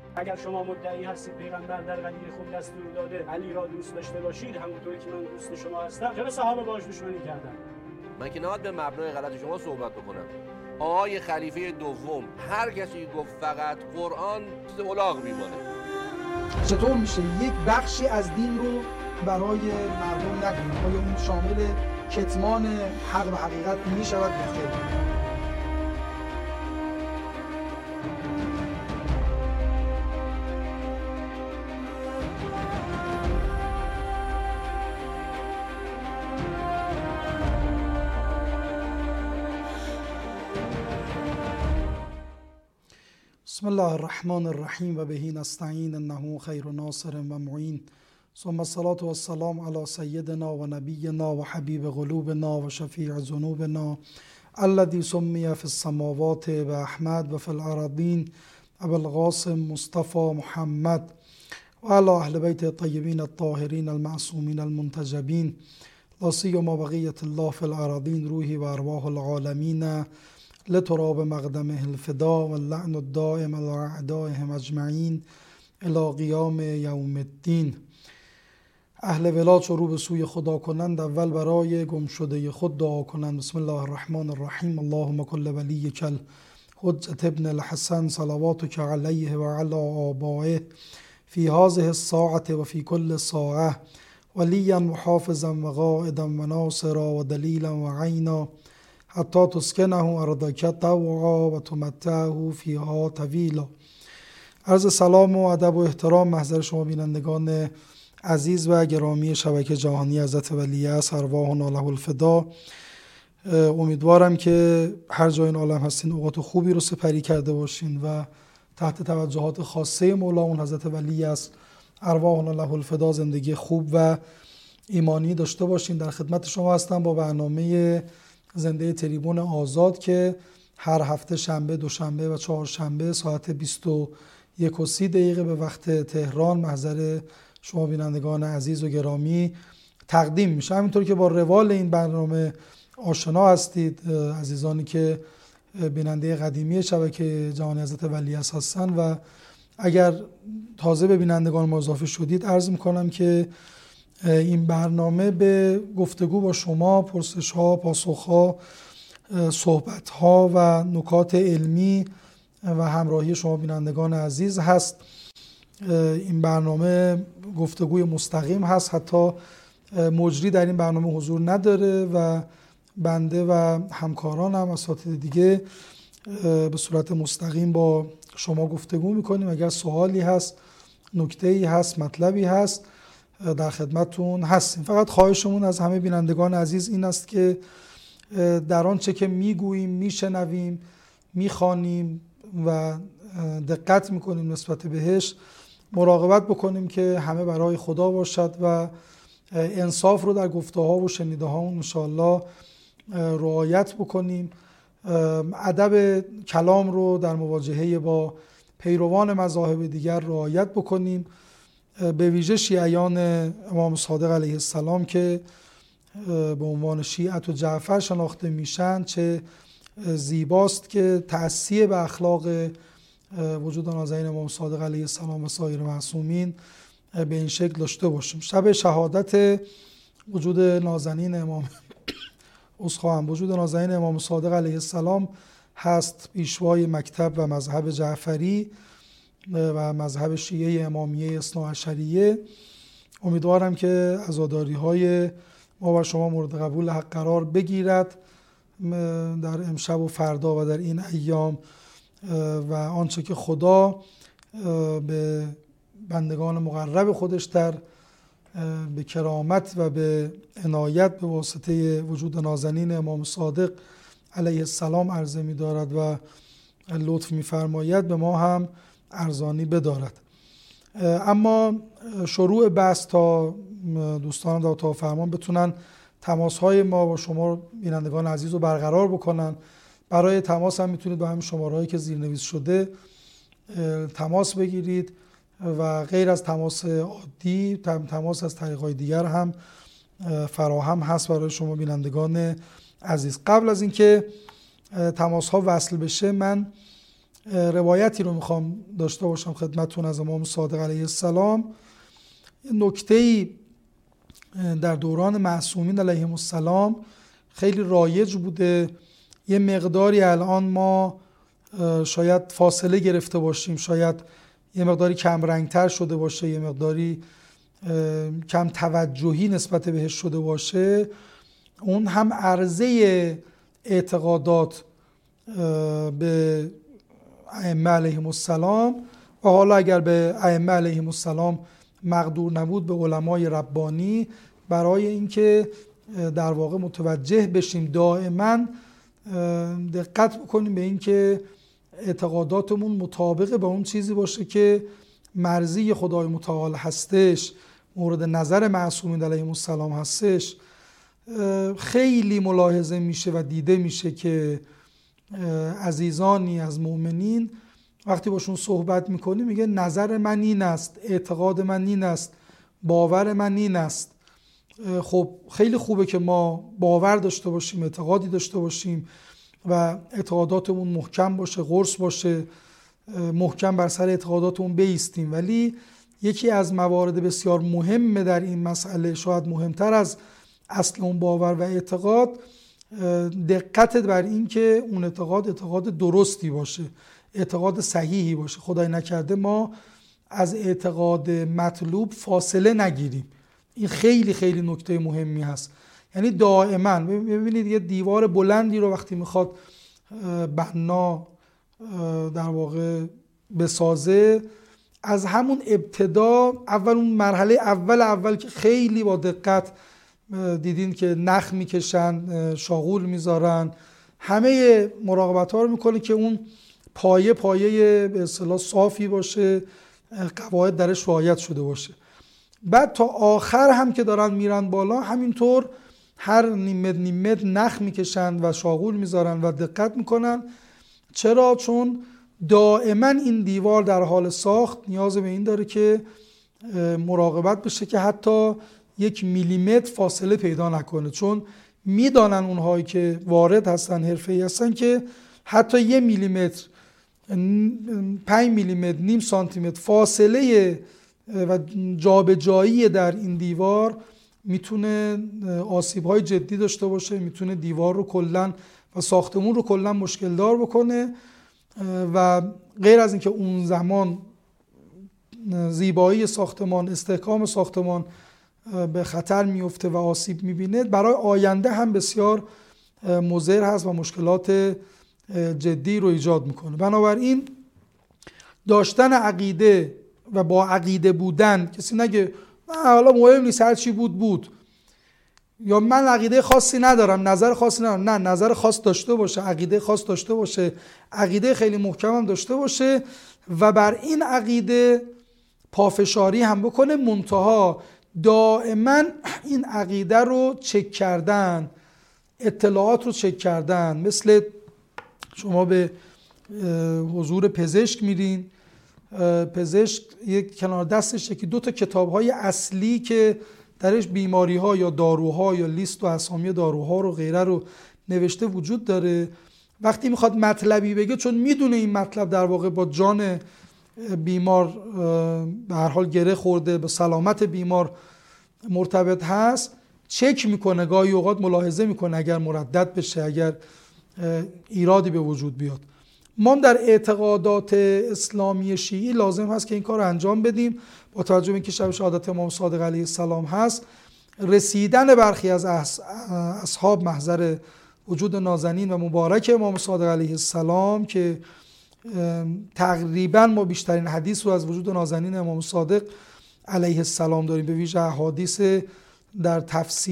اگر شما مدعی هستید پیغمبر در قدیم خود دستور داده علی را دوست داشته باشید همونطوری که من دوست شما هستم، چرا صحابه باهاش دشمنی کردن؟ من که نباید به مبنای غلط شما صحبت بکنم. آقای خلیفه دوم هر کسی گفت فقط قرآن چیز الاغ میمانه. چطور میشه یک بخشی از دین رو برای مردم نگیم؟ آیا اون شامل کتمان حق و حقیقت میشود بخیر؟ بسم الله الرحمن الرحیم و بهی نستعین انه خیر ناصر و معین ثم الصلاة والسلام علی سیدنا و نبینا و حبیب قلوبنا و شفیع ذنوبنا الذی سمی فی السماوات و احمد و فی الارضین ابو القاسم مصطفى محمد و علی اهل بیت الطیبین الطاهرین المعصومین المنتجبین لا سیما بقیة الله فی الارضین روحی و ارواح العالمین لتراب مقدمه الفدا و اللعن الدائم على اعدائهم اجمعین الی قیام یوم الدین. اهل ولایت شروع به سوی خدا کنند، اول برای گم شده خود دعا کنند. بسم الله الرحمن الرحیم. اللهم کل ولیک الحجة ابن الحسن صلواتک علیه و علی آبائه فی هذه الساعة و فی کل ساعة ولیا و حافظا و قائدا و ناصرا و دلیلا و عینا حتی تسکنه ارضک طوعا و تمتعه فیها طویلا. عرض سلام و ادب و احترام محضر شما بینندگان عزیز و گرامی شبکه جهانی حضرت ولی عصر ارواحنا له الفدا. امیدوارم که هر جای این عالم هستین اوقات خوبی رو سپری کرده باشین و تحت توجهات خاصه مولانا حضرت ولی عصر ارواحنا له الفدا زندگی خوب و ایمانی داشته باشین. در خدمت شما هستم با برنامه زنده تریبون آزاد که هر هفته شنبه، دوشنبه و چهارشنبه ساعت 21:30 به وقت تهران محضر شما بینندگان عزیز و گرامی تقدیم میشه. همینطور که با روال این برنامه آشنا هستید عزیزانی که بیننده قدیمی شبکه جهانی حضرت ولی عصر هستن و اگر تازه به بینندگان ما اضافه شدید عرض میکنم که این برنامه به گفتگو با شما، پرسش ها، پاسخ ها، صحبت ها و نکات علمی و همراهی شما بینندگان عزیز هست. این برنامه گفتگوی مستقیم هست، حتی مجری در این برنامه حضور نداره و بنده و همکارانم اساتید دیگه به صورت مستقیم با شما گفتگو میکنیم. اگر سوالی هست، نکته‌ای هست، مطلبی هست، در خدمتتون هستیم. فقط خواهشمون از همه بینندگان عزیز این است که در آنچه که میگوییم، میشنویم، میخوانیم و دقت میکنیم نسبت بهش مراقبت بکنیم که همه برای خدا باشد و انصاف رو در گفته ها و شنیده ها انشاءالله رعایت بکنیم. ادب کلام رو در مواجهه با پیروان مذاهب دیگر رعایت بکنیم، به ویژه شیعیان امام صادق علیه السلام که به عنوان شیعت و جعفر شناخته میشن. چه زیباست که تأسیه به اخلاق وجود نازنین امام صادق علیه السلام و سایر معصومین به این شکل داشته باشیم. شب شهادت وجود نازنین امام صادق علیه السلام هست پیشوای مکتب و مذهب جعفری و مذهب شیعه امامیه اثناعشریه. امیدوارم که عزاداری های ما و شما مورد قبول حق قرار بگیرد در امشب و فردا و در این ایام و آنچه که خدا به بندگان مقرب خودش به کرامت و به عنایت به واسطه وجود نازنین امام صادق علیه السلام عرضه می دارد و لطف می فرماید به ما هم ارزانی بدارد. اما شروع بحث تا دوستان در اتاق فرمان بتونن تماس های ما با شما بینندگان عزیز رو برقرار بکنن. برای تماس هم میتونید با همین شماره هایی که زیرنویس شده تماس بگیرید و غیر از تماس عادی تماس از طریق‌های دیگر هم فراهم هست برای شما بینندگان عزیز. قبل از اینکه تماس ها وصل بشه من روایتی رو میخوام داشته باشم خدمتتون از امام صادق علیه السلام. نکته‌ای در دوران معصومین علیهم السلام خیلی رایج بوده، یه مقداری الان ما شاید فاصله گرفته باشیم، شاید یه مقداری کم رنگتر شده باشه، یه مقداری کم توجهی نسبت بهش شده باشه. اون هم عرضه اعتقادات به ائمه علیهم السلام و حالا اگر به ائمه علیهم السلام مقدور نبود به علمای ربانی، برای اینکه در واقع متوجه بشیم دائما دقت بکنیم به اینکه اعتقاداتمون مطابق با اون چیزی باشه که مرضی خدای متعال هستش، مورد نظر معصومین علیهم السلام هستش. خیلی ملاحظه میشه و دیده میشه که عزیزانی از مؤمنین وقتی باشون صحبت میکنی میگه نظر من این است، اعتقاد من این است، باور من این است. خب خیلی خوبه که ما باور داشته باشیم، اعتقادی داشته باشیم و اعتقاداتمون محکم باشه، قرص باشه، محکم بر سر اعتقاداتمون بایستیم. ولی یکی از موارد بسیار مهم در این مسئله، شاید مهمتر از اصل اون باور و اعتقاد، دقت بر این که اون اعتقاد درستی باشه، اعتقاد صحیحی باشه. خدای نکرده ما از اعتقاد مطلوب فاصله نگیریم. این خیلی خیلی نکته مهمی هست. یعنی دائما ببینید یه دیوار بلندی رو وقتی میخواد بنا در واقع بسازه، از همون ابتدا اول اون مرحله اول که خیلی با دقت دیدین که نخ میکشن، شاغول میذارن، همه مراقبت ها رو میکنه که اون پایه به اصطلاح صافی باشه، قواعد درش رعایت شده باشه. بعد تا آخر هم که دارن میرن بالا همینطور هر نیم متر نخ میکشن و شاغول میذارن و دقت میکنن. چرا؟ چون دائما این دیوار در حال ساخت نیاز به این داره که مراقبت بشه که حتی 1 میلیمتر فاصله پیدا نکنه، چون میدانن اونهایی که وارد هستن، حرفه‌ای هستن، که حتی 1 میلیمتر، 5 میلیمتر، نیم سانتی متر فاصله و جابجایی در این دیوار میتونه آسیب‌های جدی داشته باشه، میتونه دیوار رو کلاً و ساختمون رو کلاً مشکل دار بکنه. و غیر از اینکه اون زمان زیبایی ساختمان، استحکام ساختمان به خطر میفته و آسیب میبینه، برای آینده هم بسیار مضر هست و مشکلات جدی رو ایجاد میکنه. بنابراین داشتن عقیده و با عقیده بودن، کسی نگه حالا مهم نیست هر چی بود، یا من عقیده خاصی ندارم، نظر خاصی ندارم. نه، نظر خاص داشته باشه، عقیده خاص داشته باشه، عقیده خیلی محکم هم داشته باشه و بر این عقیده پافشاری هم بکنه. منتها دائما این عقیده رو چک کردن، اطلاعات رو چک کردن. مثل شما به حضور پزشک میرین، پزشک یک کنار دستش یکی 2 تا کتاب‌های اصلی که درش بیماری‌ها یا داروها یا لیست و اسامی داروها رو غیره رو نوشته وجود داره. وقتی میخواد مطلبی بگه، چون میدونه این مطلب در واقع با جان بیمار به هر حال گره خورده، به سلامت بیمار مرتبط هست، چک میکنه، گاهی اوقات ملاحظه میکنه اگر مردد بشه، اگر ایرادی به وجود بیاد. ما در اعتقادات اسلامی شیعی لازم هست که این کار رو انجام بدیم. با توجه به اینکه شب شهادت امام صادق علیه السلام هست، رسیدن برخی از اصحاب محضر وجود نازنین و مبارک امام صادق علیه السلام که تقریبا ما بیشترین حدیث رو از وجود نازنین امام صادق علیه السلام داریم، به ویژه احادیث در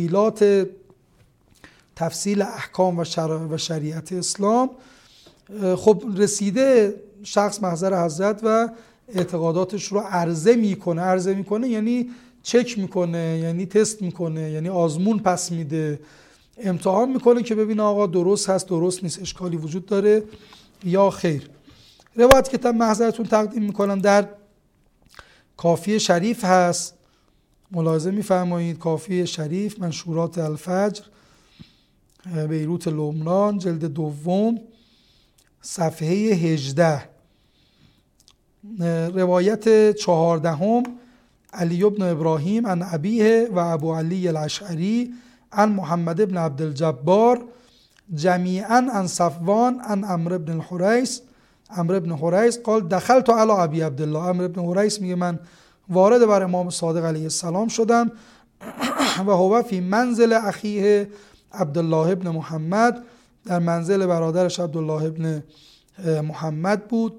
تفصیل احکام و شریعت اسلام. خب رسیده شخص محضر حضرت و اعتقاداتش رو عرضه میکنه، یعنی چک میکنه، یعنی تست میکنه، یعنی آزمون پس میده، امتحان میکنه که ببینه آقا درست هست، درست نیست، اشکالی وجود داره یا خیر. روایت که محضرتون تقدیم میکنم در کافی شریف هست، ملاحظه میفرمایید. کافی شریف، منشورات الفجر، بیروت لبنان، جلد 2، صفحه 18. روایت 14 علی بن ابراهیم عن ابیه و ابو علی الاشعری عن محمد بن عبدالجبار جمیعا عن صفوان عن عمرو بن حریث قال دخلت علی ابی عبدالله. عمرو بن حریث میگه من وارد بر امام صادق علیه السلام شدم و هو فی منزل اخیه عبدالله ابن محمد، در منزل برادرش عبدالله ابن محمد بود.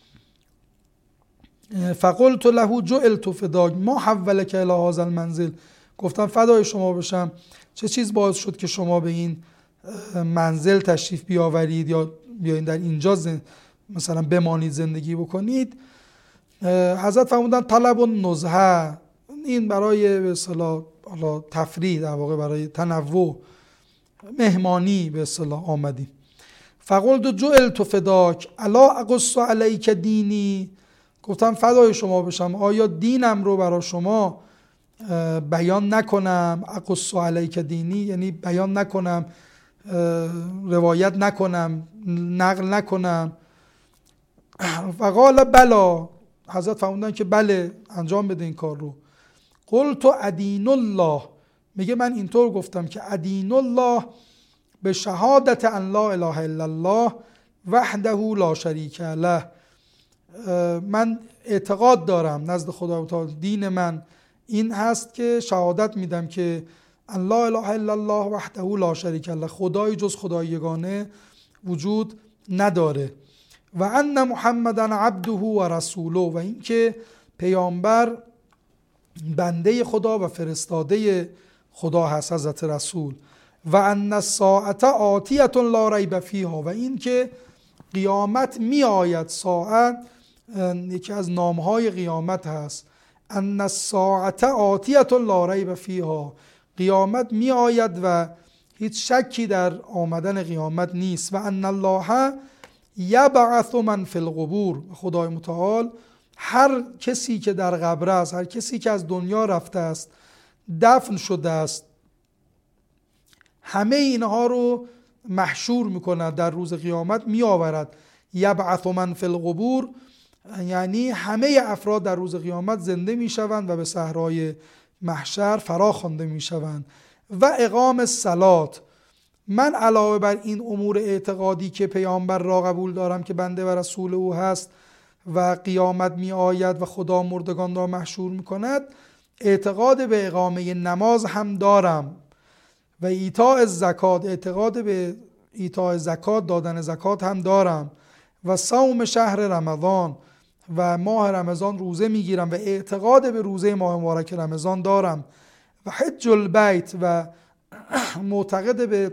فقلت له جعلت فداک ما حولک الی هذا المنزل، گفتم فدای شما بشم چه چیز باعث شد که شما به این منزل تشریف بیاورید یا بیاین در اینجا مثلا بمانید زندگی بکنید. حضرت فرمودن طلب النزهه، این برای به اصطلاح تفریح، در واقع برای تنوع، مهمانی به اصطلاح آمدیم. فقلت جعلت فداک الا اقص علیک دینی، گفتم فدای شما بشم آیا دینم رو برای شما بیان نکنم؟ اقص علیک دینی یعنی بیان نکنم، روایت نکنم، نقل نکنم. فقال بلا، حضرت فرمودن که بله انجام بده این کار رو. قلت ادین الله، میگه من اینطور گفتم که ادین الله به شهادت ان لا اله الا الله وحده لا شریک له، من اعتقاد دارم نزد خدا تعالی، دین من این هست که شهادت میدم که ان لا اله الا الله وحده لا شریک له، خدای جز خدای یگانه وجود نداره، و ان محمدا عبده و رسوله، و اینکه پیامبر بنده خدا و فرستاده خدا هست، حضرت رسول. و ان الساعه آتیه لا ریب فیها، و اینکه قیامت می آید. ساعت یکی از نامهای قیامت هست. ان الساعه آتیه لا ریب فیها، قیامت می آید و هیچ شکی در آمدن قیامت نیست. و ان الله یبعث من فی القبور، خدای متعال هر کسی که در قبر است، هر کسی که از دنیا رفته است، دفن شده است، همه اینها رو محشور میکند، در روز قیامت می آورد. یبعث من فی القبور یعنی همه افراد در روز قیامت زنده می شوند و به صحرای محشر فرا خوانده می شوند. و اقام الصلات، من علاوه بر این امور اعتقادی که پیامبر را قبول دارم که بنده و رسول او هست و قیامت می آید و خدا مردگان را محشور می کند، اعتقاد به اقامه نماز هم دارم. و ایتاء زکات، اعتقاد به ایتاء زکات، دادن زکات هم دارم. و صوم شهر رمضان، و ماه رمضان روزه میگیرم و اعتقاد به روزه ماه مبارک رمضان دارم. و حج البیت، و معتقد به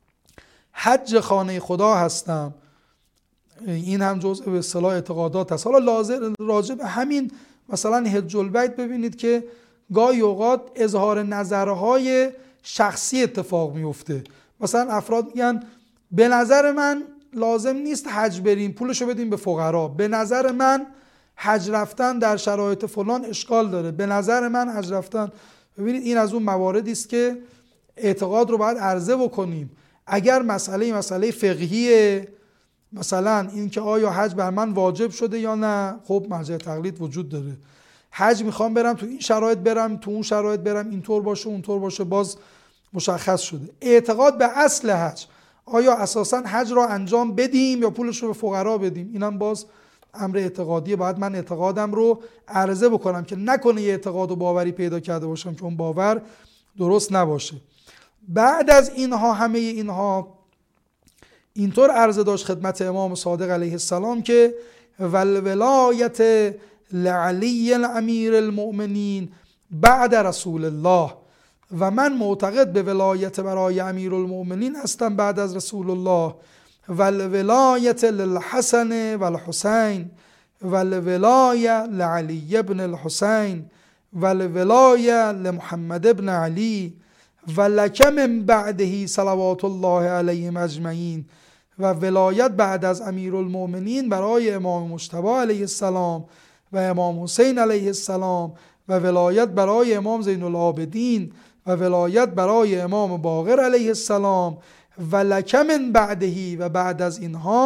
حج خانه خدا هستم، این هم جزء به اصطلاح اعتقادات است. حالا راجع به همین مثلا حج البیت ببینید که گاهی اوقات اظهار نظرهای شخصی اتفاق میفته. مثلا افراد میگن به نظر من لازم نیست حج بریم، پولشو بدیم به فقرا، به نظر من حج رفتن در شرایط فلان اشکال داره، به نظر من حج رفتن. ببینید این از اون مواردی است که اعتقاد رو باید عرضه بکنیم. اگر مسئله فقهیه، مثلا این که آیا حج بر من واجب شده یا نه، خب مرجع تقلید وجود داره. حج میخوام برم تو این شرایط برم، تو اون شرایط برم، اینطور باشه اونطور باشه، باز مشخص شده. اعتقاد به اصل حج، آیا اساساً حج را انجام بدیم یا پولش رو به فقرا بدیم، اینم باز امر اعتقادیه. باید من اعتقادم رو عرضه بکنم که نکنه یه اعتقاد و باوری پیدا کرده باشم که اون باور درست نباشه. بعد از اینها، همه اینها اینطور عرضه داشت خدمت امام صادق علیه السلام که والولایت لعلی امیر المؤمنین بعد رسول الله، و من معتقد به ولایت برای امیر المؤمنین هستم بعد از رسول الله. والولایت للحسن والحسین، والولایه لعلی ابن الحسین، والولایه لمحمد ابن علی، ولک من بعده صلوات الله علیهم اجمعین، و ولایت بعد از امیرالمؤمنین برای امام مجتبی علیه السلام و امام حسین علیه السلام، و ولایت برای امام زین العابدین، و ولایت برای امام باقر علیه السلام، ولک من بعده، و بعد از اینها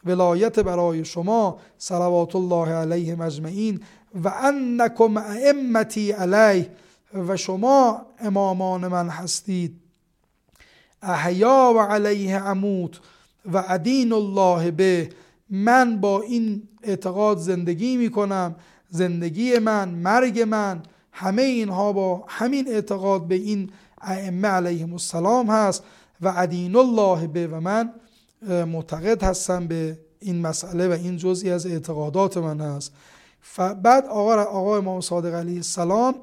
ولایت برای شما صلوات الله علیهم اجمعین و انکم ائمتی علیه و شما امامان من هستید احیا و علیه اموت و ادین الله به من با این اعتقاد زندگی میکنم زندگی من مرگ من همه اینها با همین اعتقاد به این ائمه علیهم السلام هست و ادین الله به و من معتقد هستم به این مسئله و این جزئی از اعتقادات من هست. بعد آقا امام صادق علیه السلام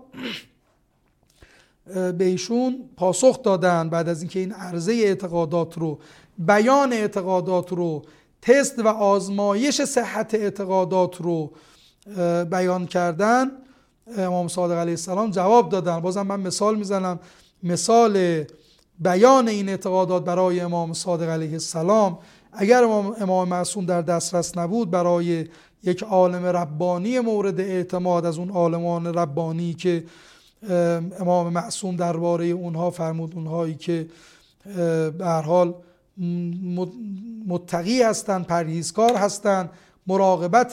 به ایشون پاسخ دادن بعد از اینکه این عرضه اعتقادات رو بیان اعتقادات رو تست و آزمایش صحت اعتقادات رو بیان کردن امام صادق علیه السلام جواب دادن. بازم من مثال میزنم، مثال بیان این اعتقادات برای امام صادق علیه السلام اگر امام معصوم در دسترس نبود برای یک عالم ربانی مورد اعتماد از اون عالمان ربانی که امام معصوم درباره اونها فرمود اونهایی که به هر حال متقی هستند پرهیزکار هستند مراقبت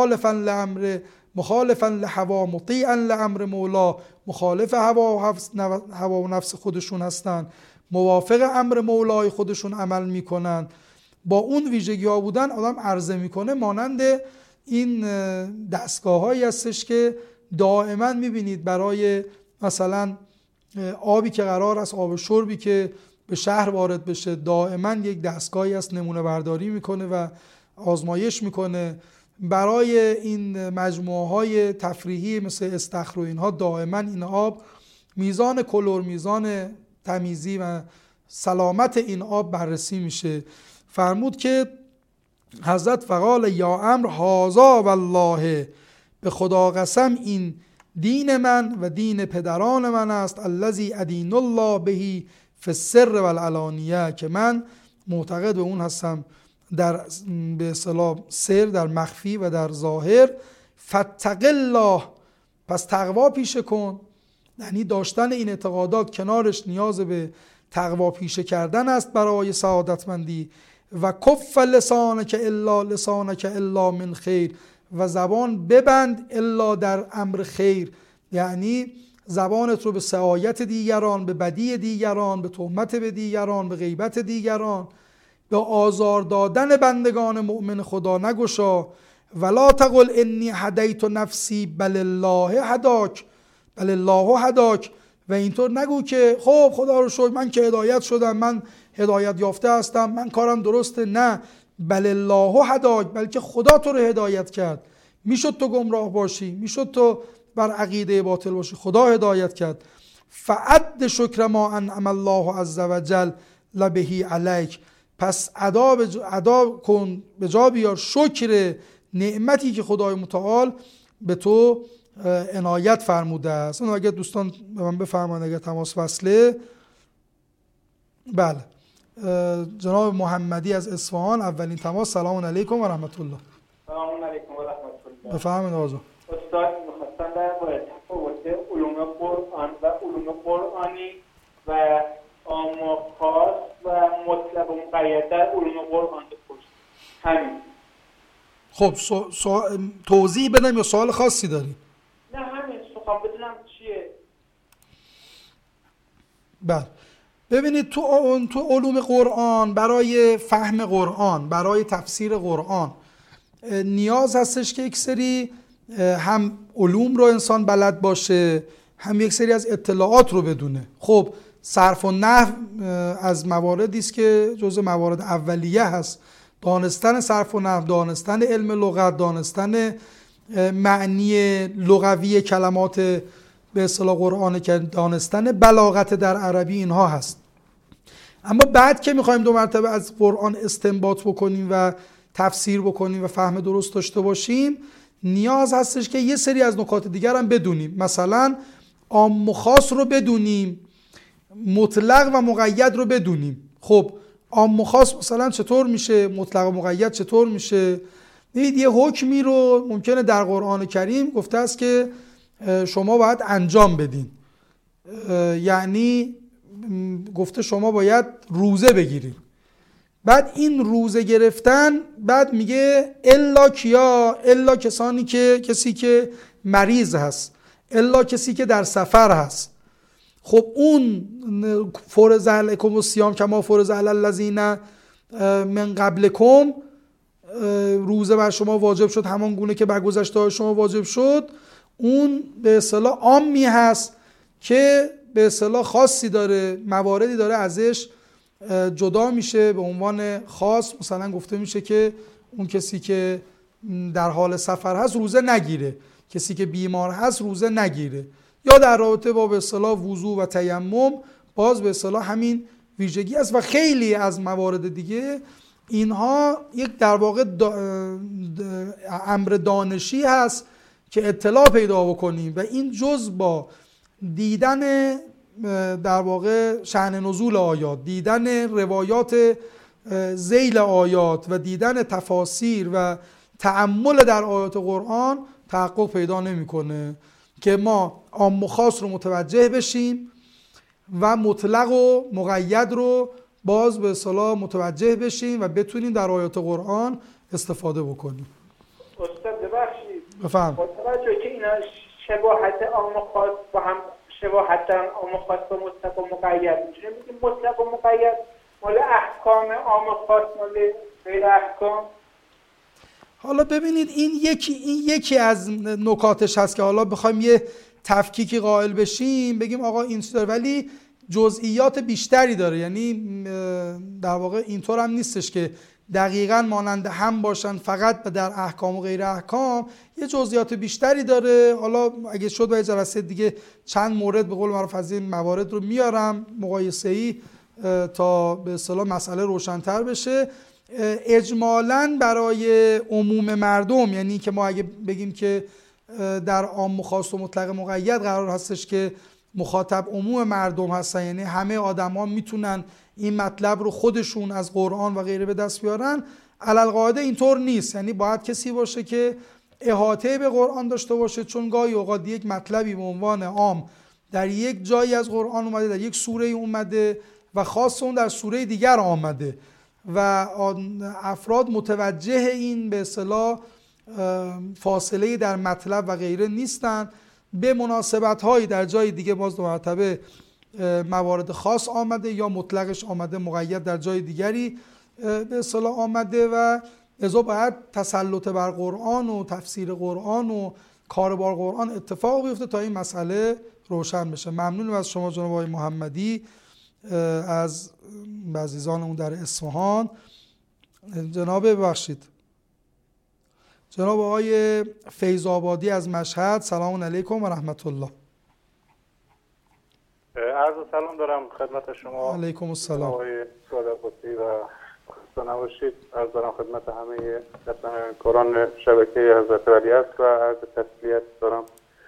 مخالفا لهوا مطیعا لامر مولا مخالف هوا و نفس خودشون هستند موافق امر مولای خودشون عمل میکنن با اون ویژگی ها بودن آدم عرضه میکنه مانند این دستگاه هایی هستش که دائما میبینید برای مثلا آبی که قرار است آب شربی که به شهر وارد بشه دائما یک دستگاهی هست نمونه برداری میکنه و آزمایش میکنه. برای این مجموعه های تفریحی مثل استخر و اینها دائما این آب میزان کلور میزان تمیزی و سلامت این آب بررسی میشه. فرمود که حضرت فقال یا امر هازا والله به خدا قسم این دین من و دین پدران من است الذی ادین الله بهی فی السر والعلانیه که من معتقد به اون هستم در به اصطلاح سر در مخفی و در ظاهر. فاتق الله پس تقوا پیشه کن یعنی داشتن این اعتقادات کنارش نیاز به تقوا پیشه کردن است برای سعادتمندی. و کف لسانک الا من خیر و زبان ببند الا در امر خیر یعنی زبانت رو به سعایت دیگران به بدی دیگران به تهمت به دیگران به غیبت دیگران به آزار دادن بندگان مؤمن خدا نگشا. ولا تقل انی هدیت نفسی بل الله هداک و اینطور نگو که خب خدا رو شکر من که هدایت شدم من هدایت یافته هستم من کارم درسته. نه بل الله هداک بلکه خدا تو رو هدایت کرد. میشد تو گمراه باشی میشد تو بر عقیده باطل باشی خدا هدایت کرد. فعد شکر ما انعم الله عز وجل لبهی علیک پس ادا کن به جا بیار شکر نعمتی که خدای متعال به تو عنایت فرموده است. اون اگه دوستان به من بفرمایند اگه تماس وصله. بله جناب محمدی از اصفهان اولین تماس. سلام علیکم و رحمت الله. سلام علیکم و رحمت الله. بفرمایید آقا. استاد می‌خواستم درباره تفاوت علوم قرآن و علوم قرآنی و عام و خاص و مطلق و مقید در علوم قرآن بپرسم. همین. خب توضیح بدم یا سوال خاصی داری؟ نه همین میخوام بدونم چیه. بله ببینید تو علوم قرآن برای فهم قرآن برای تفسیر قرآن نیاز هستش که یک سری هم علوم رو انسان بلد باشه هم یک سری از اطلاعات رو بدونه. خب صرف و نحو از مواردی است که جزء موارد اولیه هست. دانستن صرف و نحو، دانستن علم لغت، دانستن معنی لغوی کلمات به اصطلاح قرآن که دانستن بلاغت در عربی اینها هست. اما بعد که میخوایم دو مرتبه از قرآن استنباط بکنیم و تفسیر بکنیم و فهم درست داشته باشیم نیاز هستش که یه سری از نکات دیگر هم بدونیم. مثلا عام و خاص رو بدونیم، مطلق و مقید رو بدونیم. خب عام و خاص مثلا چطور میشه، مطلق و مقید چطور میشه؟ ببینید یه حکمی رو ممکنه در قرآن کریم گفته است که شما باید انجام بدین، یعنی گفته شما باید روزه بگیرید. بعد این روزه گرفتن، بعد میگه الا کیا، الا کسانی که کسی که مریض هست، الا کسی که در سفر هست. خب اون فرض علیکم الصیام کما فرض علی الذین من قبلکم، روزه بر شما واجب شد همان گونه که بر گذشته شما واجب شد، اون به اصطلاح عامی هست که به اصطلاح خاصی داره، مواردی داره ازش جدا میشه به عنوان خاص. مثلا گفته میشه که اون کسی که در حال سفر هست روزه نگیره، کسی که بیمار هست روزه نگیره. یا در رابطه با به اصطلاح وضو و تیمم باز به اصطلاح همین ویژگی است. و خیلی از موارد دیگه اینها یک در واقع امر دانشی هست که اطلاع پیدا بکنیم و این جز با دیدن در واقع شأن نزول آیات، دیدن روایات ذیل آیات و دیدن تفاسیر و تأمل در آیات قرآن تحقق پیدا نمی‌کنه که ما عام و خاص رو متوجه بشیم و مطلق و مقید رو باز به اصطلاح متوجه بشیم و بتونیم در آیات قرآن استفاده بکنیم. استاد ببخشید، بفهم. با توجه که اینا شباهت عام و خاص با هم، شباهت عام و خاص با مطلق و مقید، میتونیم بگیم مطلق و مقید مال احکام عام و خاص مال غیر احکام؟ حالا ببینید این یکی از نکاتش هست که حالا بخوایم یه تفکیکی قائل بشیم بگیم آقا این چیز داره، ولی جزئیات بیشتری داره. یعنی در واقع اینطور هم نیستش که دقیقاً مانند هم باشن فقط در احکام و غیر احکام، یه جزئیات بیشتری داره. حالا اگه شد و جلسه دیگه چند مورد به قول معروف از این موارد رو میارم مقایسه‌ای تا به اصطلاح مسئله روشن‌تر بشه. اجمالاً برای عموم مردم، یعنی که ما اگه بگیم که در عام و خاص و مطلق مقید قرار هستش که مخاطب عموم مردم هستن، یعنی همه آدما میتونن این مطلب رو خودشون از قرآن و غیره به دست بیارن، علالقاعده اینطور نیست. یعنی باید کسی باشه که احاطه به قرآن داشته باشه، چون گاهی اوقات یک مطلبی به عنوان عام در یک جایی از قرآن اومده، در یک سوره اومده و خاص اون در سوره دیگر آمده و افراد متوجه این به اصطلاح فاصله در مطلب و غیره نیستن. به مناسبت هایی در جای دیگه باز دو مرتبه موارد خاص آمده یا مطلقش آمده، مقید در جای دیگری به اصطلاح آمده و لذا باید تسلط بر قرآن و تفسیر قرآن و کار بار قرآن اتفاق بیفته تا این مسئله روشن بشه. ممنونم از شما جناب آقای محمدی از عزیزانمون در اصفهان. جناب ببخشید جناب آقای فیض آبادی از مشهد، سلام علیکم و رحمت الله. عرض سلام دارم خدمت شما. علیکم السلام. آقای صادقی و خسته نباشید. عرض دارم خدمت همه کاران شبکه حضرت ولیعصر و عرض تسلیت دارم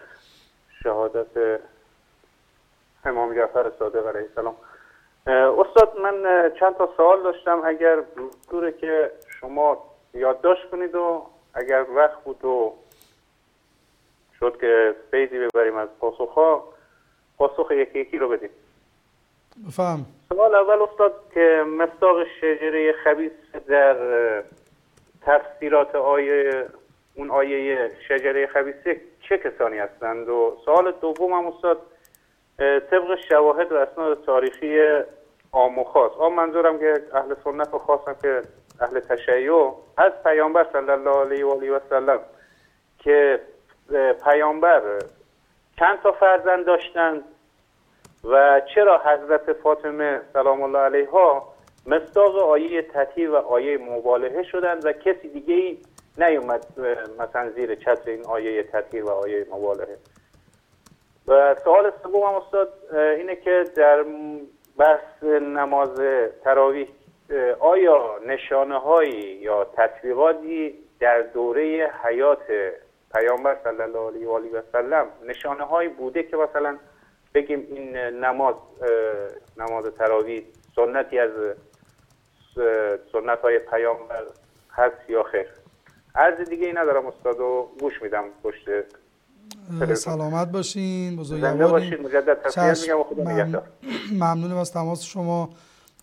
شهادت امام جعفر صادق علیه السلام. استاد من چند تا سوال داشتم، اگر ممکنه که شما یادداشت کنید و اگر وقت بود و شد که فیضی ببریم از پاسخ یکی یکی رو بدیم. بفهم. سوال اول استاد که مصداق شجره خبیث در تفسیرات اون آیه شجره خبیثه چه کسانی هستند؟ و سوال دوم هم استاد طبق شواهد و اسناد تاریخی عام و خاص، منظورم که اهل سنت و خاصم که اهل تشیع، از پیامبر صلی الله علیه و آله و سلم که پیامبر چند تا فرزند داشتند و چرا حضرت فاطمه سلام الله علیها مصداق آیه تطهیر و آیه مبالغه شدند و کسی دیگه ای نیومد مثلا زیر چتر این آیه تطهیر و آیه مبالغه. و سوال سوم هم استاد اینه که در بحث نماز تراویح آیا نشانه هایی یا تطبیقاتی در دوره حیات پیامبر صلی الله علیه و آله و سلم نشانه هایی بوده که مثلا بگیم این نماز تراویح سنتی از سنت های پیامبر هست یا خیر؟ عرض دیگه ای ندارم استاد و گوش میدم پشت سلامت باشین، زنده باشین. مجدد تسلیت میگم و خدا نگهدار. ممنونم از تماس شما،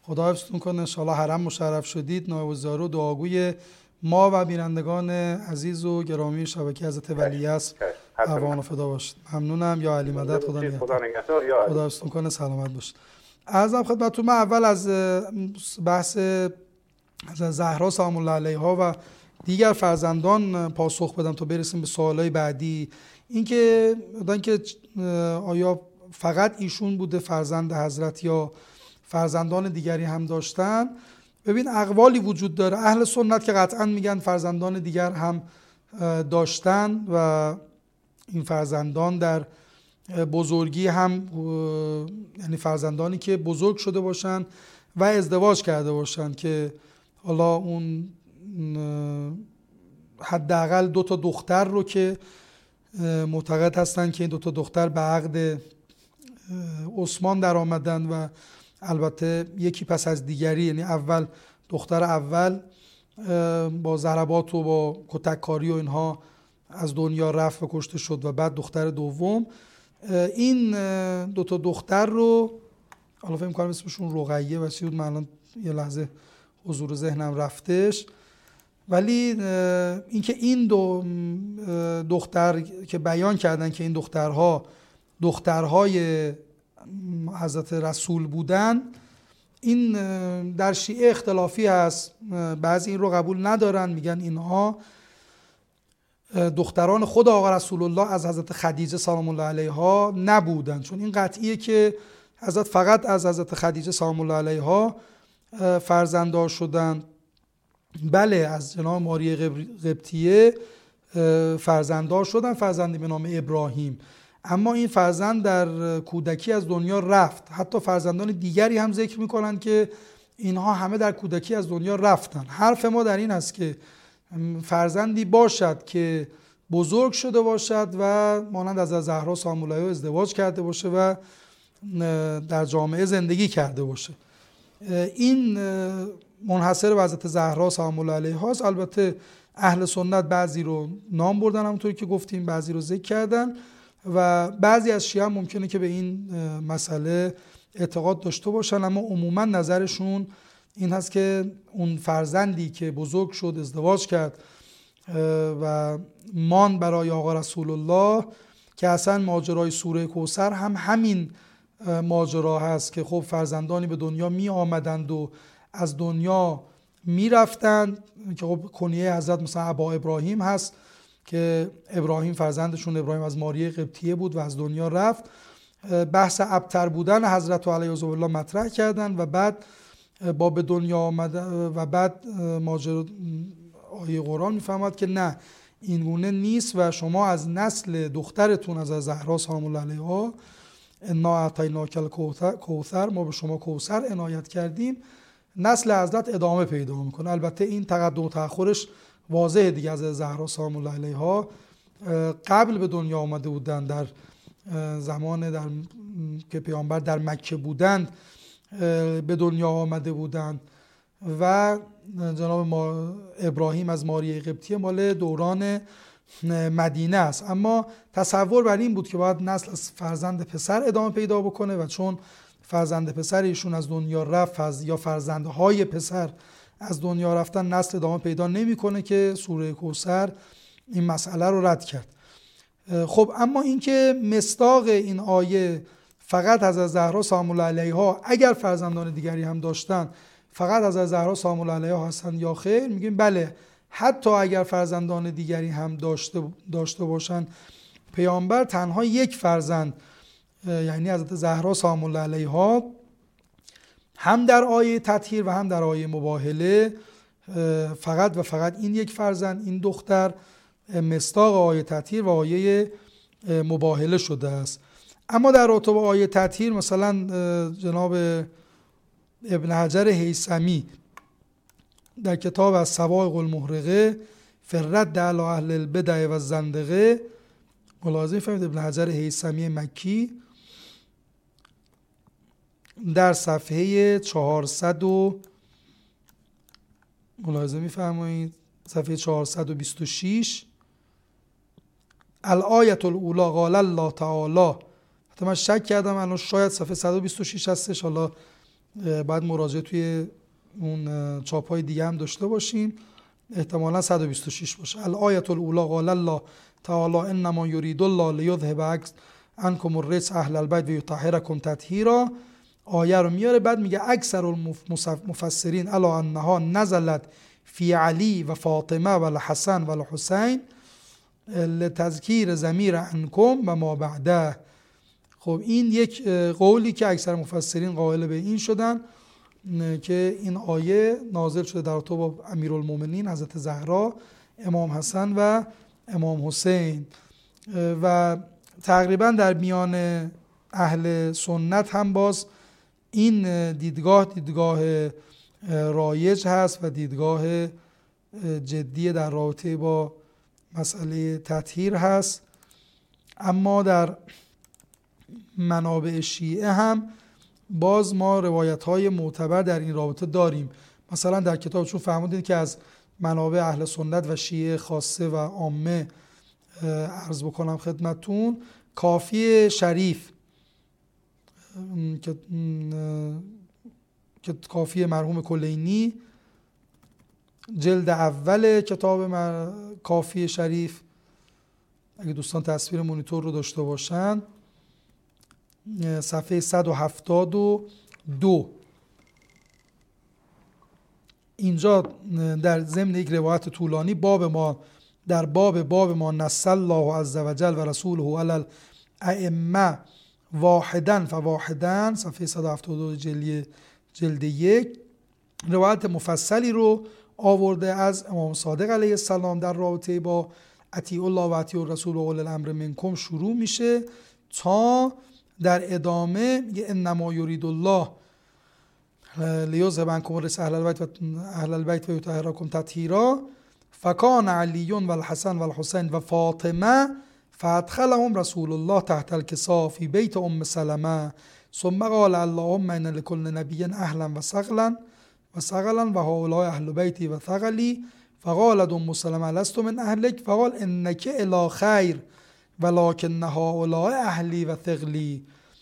خدا حفظتون کنه. انشاءالله حرم مشرف شدید. نایب الزهره و دعاگوی ما و بینندگان عزیز و گرامی شبکه حضرت ولی است اوان و فدا باشید. ممنونم. یا علی مدد. خدا نگهدار. خدا حفظتون کنه. سلامت باشید. عرضم خدمتتون، من اول از بحث زهرا سلام الله علیها و دیگر فرزندان پاسخ بدم تا برسیم به سوالای بعدی. اینکه آیا فقط ایشون بوده فرزند حضرت یا فرزندان دیگری هم داشتن؟ ببین، اقوالی وجود داره. اهل سنت که قطعا میگن فرزندان دیگر هم داشتن و این فرزندان در بزرگی هم، یعنی فرزندانی که بزرگ شده باشن و ازدواج کرده باشن، که حالا اون حداقل 2 تا دختر رو که معتقد هستن که این 2 تا دختر به عقد عثمان در آمدن و البته یکی پس از دیگری، یعنی اول دختر اول با ضربات و با کتککاری و اینها از دنیا رفت و کشته شد و بعد دختر دوم. این 2 تا دختر رو حالا فکر می‌کنم اسمشون رقیه و چی بود، من الان یه لحظه حضور ذهنم رفتش، ولی اینکه این 2 دختر که بیان کردن که این دخترهای حضرت رسول بودن، این در شیعه اختلافی هست. بعضی این رو قبول ندارن، میگن اینها دختران خود آقا رسول الله از حضرت خدیجه سلام الله علیها نبودن، چون این قطعیه که حضرت فقط از حضرت خدیجه سلام الله علیها فرزنددار شدن. بله، از جناب ماری قبطیه فرزنددار شدن، فرزندی به نام ابراهیم، اما این فرزند در کودکی از دنیا رفت. حتی فرزندان دیگری هم ذکر میکنن که اینها همه در کودکی از دنیا رفتن. حرف ما در این است که فرزندی باشد که بزرگ شده باشد و مانند از زهرا سلام الله علیها ازدواج کرده باشه و در جامعه زندگی کرده باشه. این منحصر به حضرت زهرا سلام الله علیها است. البته اهل سنت بعضی رو نام بردن همونطوری که گفتیم، بعضی رو ذکر کردن و بعضی از شیعه ممکنه که به این مسئله اعتقاد داشته باشن، اما عموما نظرشون این هست که اون فرزندی که بزرگ شد، ازدواج کرد و مان برای آقا رسول الله، که اصلا ماجرای سوره کوثر هم همین ماجرا هست که خب فرزندانی به دنیا می آمدند و از دنیا می رفتند، که خب کنیه حضرت مثلا ابا ابراهیم هست که ابراهیم فرزندشون ابراهیم از ماری قبطیه بود و از دنیا رفت. بحث ابتر بودن حضرت علیه الله مطرح کردن و بعد با به دنیا آمده و بعد ماجرا آیه قرآن میفهمد که نه، این گونه نیست و شما از نسل دخترتون از زهرا سلام الله علیها، انا اعطیناک الکوثر، ما به شما کوثر عنایت کردیم، نسل حضرت ادامه پیدا میکنه. البته این تقدم و تأخرش واضحه دیگه. از زهرا سلام الله علیها قبل به دنیا آمده بودن، در زمان که پیامبر در مکه بودند به دنیا آمده بودند و جناب ابراهیم از ماری قبطیه مال دوران مدینه است. اما تصور بر این بود که باید نسل از فرزند پسر ادامه پیدا بکنه و چون فرزند پسر ایشون از دنیا رفت یا فرزندهای پسر از دنیا رفتن، نسل ادامه پیدا نمیکنه که سوره کوثر این مسئله رو رد کرد. خب اما اینکه مصداق این آیه فقط از زهرا سلام الله علیها، اگر فرزندان دیگری هم داشتن فقط از زهرا سلام الله علیها هستن یا خیر، میگیم بله، حتی اگر فرزندان دیگری هم داشته باشن، پیامبر تنها یک فرزند یعنی حضرت زهرا سلام الله علیها هم در آیه تطهیر و هم در آیه مباهله فقط و فقط این یک فرزند، این دختر، مصداق آیه تطهیر و آیه مباهله شده است. اما در رابطه با آیه تطهیر مثلا جناب ابن حجر هیثمی در کتاب از سوائق المحرقه فی الرد علی اهل البدع و الزندقه، ملاحظه فرمایید ابن حجر هیثمی مکی در صفحه 400 ملاحظه می‌فرمایید صفحه 426 الآیة الاولی قال الله تعالی، حتی من شک کردم الان شاید صفحه 126 هستش، حالا باید مراجعه توی اون چاپ‌های دیگه هم داشته باشیم، احتمالاً 126 باشه. الآیة الاولی قال الله تعالی انما یرید الله لیذهب عنکم الرجس اهل البیت و یطهرکم تطهیرا. آیه رو میاره، بعد میگه اکثر المفسرین الا انها نزلت فی علی و فاطمه و الحسن و الحسین لتذکیر ضمیر عنکم و ما بعده. خب این یک قولی که اکثر مفسرین قائل به این شدن که این آیه نازل شده در رابطه با امیرالمومنین حضرت زهرا، امام حسن و امام حسین. و تقریبا در میان اهل سنت هم باز این دیدگاه رایج هست و دیدگاه جدی در رابطه با مسئله تطهیر هست. اما در منابع شیعه هم باز ما روایت‌های معتبر در این رابطه داریم. مثلا در کتاب چون فهمیدید که از منابع اهل سنت و شیعه خاصه و عامه عرض بکنم خدمتون، کافی شریف که کافی مرحوم کلینی جلد اول کتاب کافی شریف، اگه دوستان تصویر مونیتور رو داشته باشن، صفحه 172 اینجا در ضمن یک روایت طولانی در باب ما نص الله عز وجل و رسوله علی الائمه واحدا فواحدا، صفحه 172 جلد 1 روایت مفصلی رو آورده از امام صادق علیه السلام در رابطه با اطیعوا الله و اطیعوا الرسول و اولی الامر منکم شروع میشه تا در ادامه میگه انما یرید الله لیذهب عنکم الرجس اهل البیت و یطهرکم تطهیرا فکان علی و الحسن و الحسین و فاطمه فادخلهم رسول الله تحت الکساء فی بیت ام سلمه ثم قال اللهم ان لكل نبی اهلا و ثقلا و هؤلاء اهل بیتی و ثقلی فقالت ام سلمه لست من اهلک فقال انک الی خیر ولکن هؤلاء اهلی و ثقلی.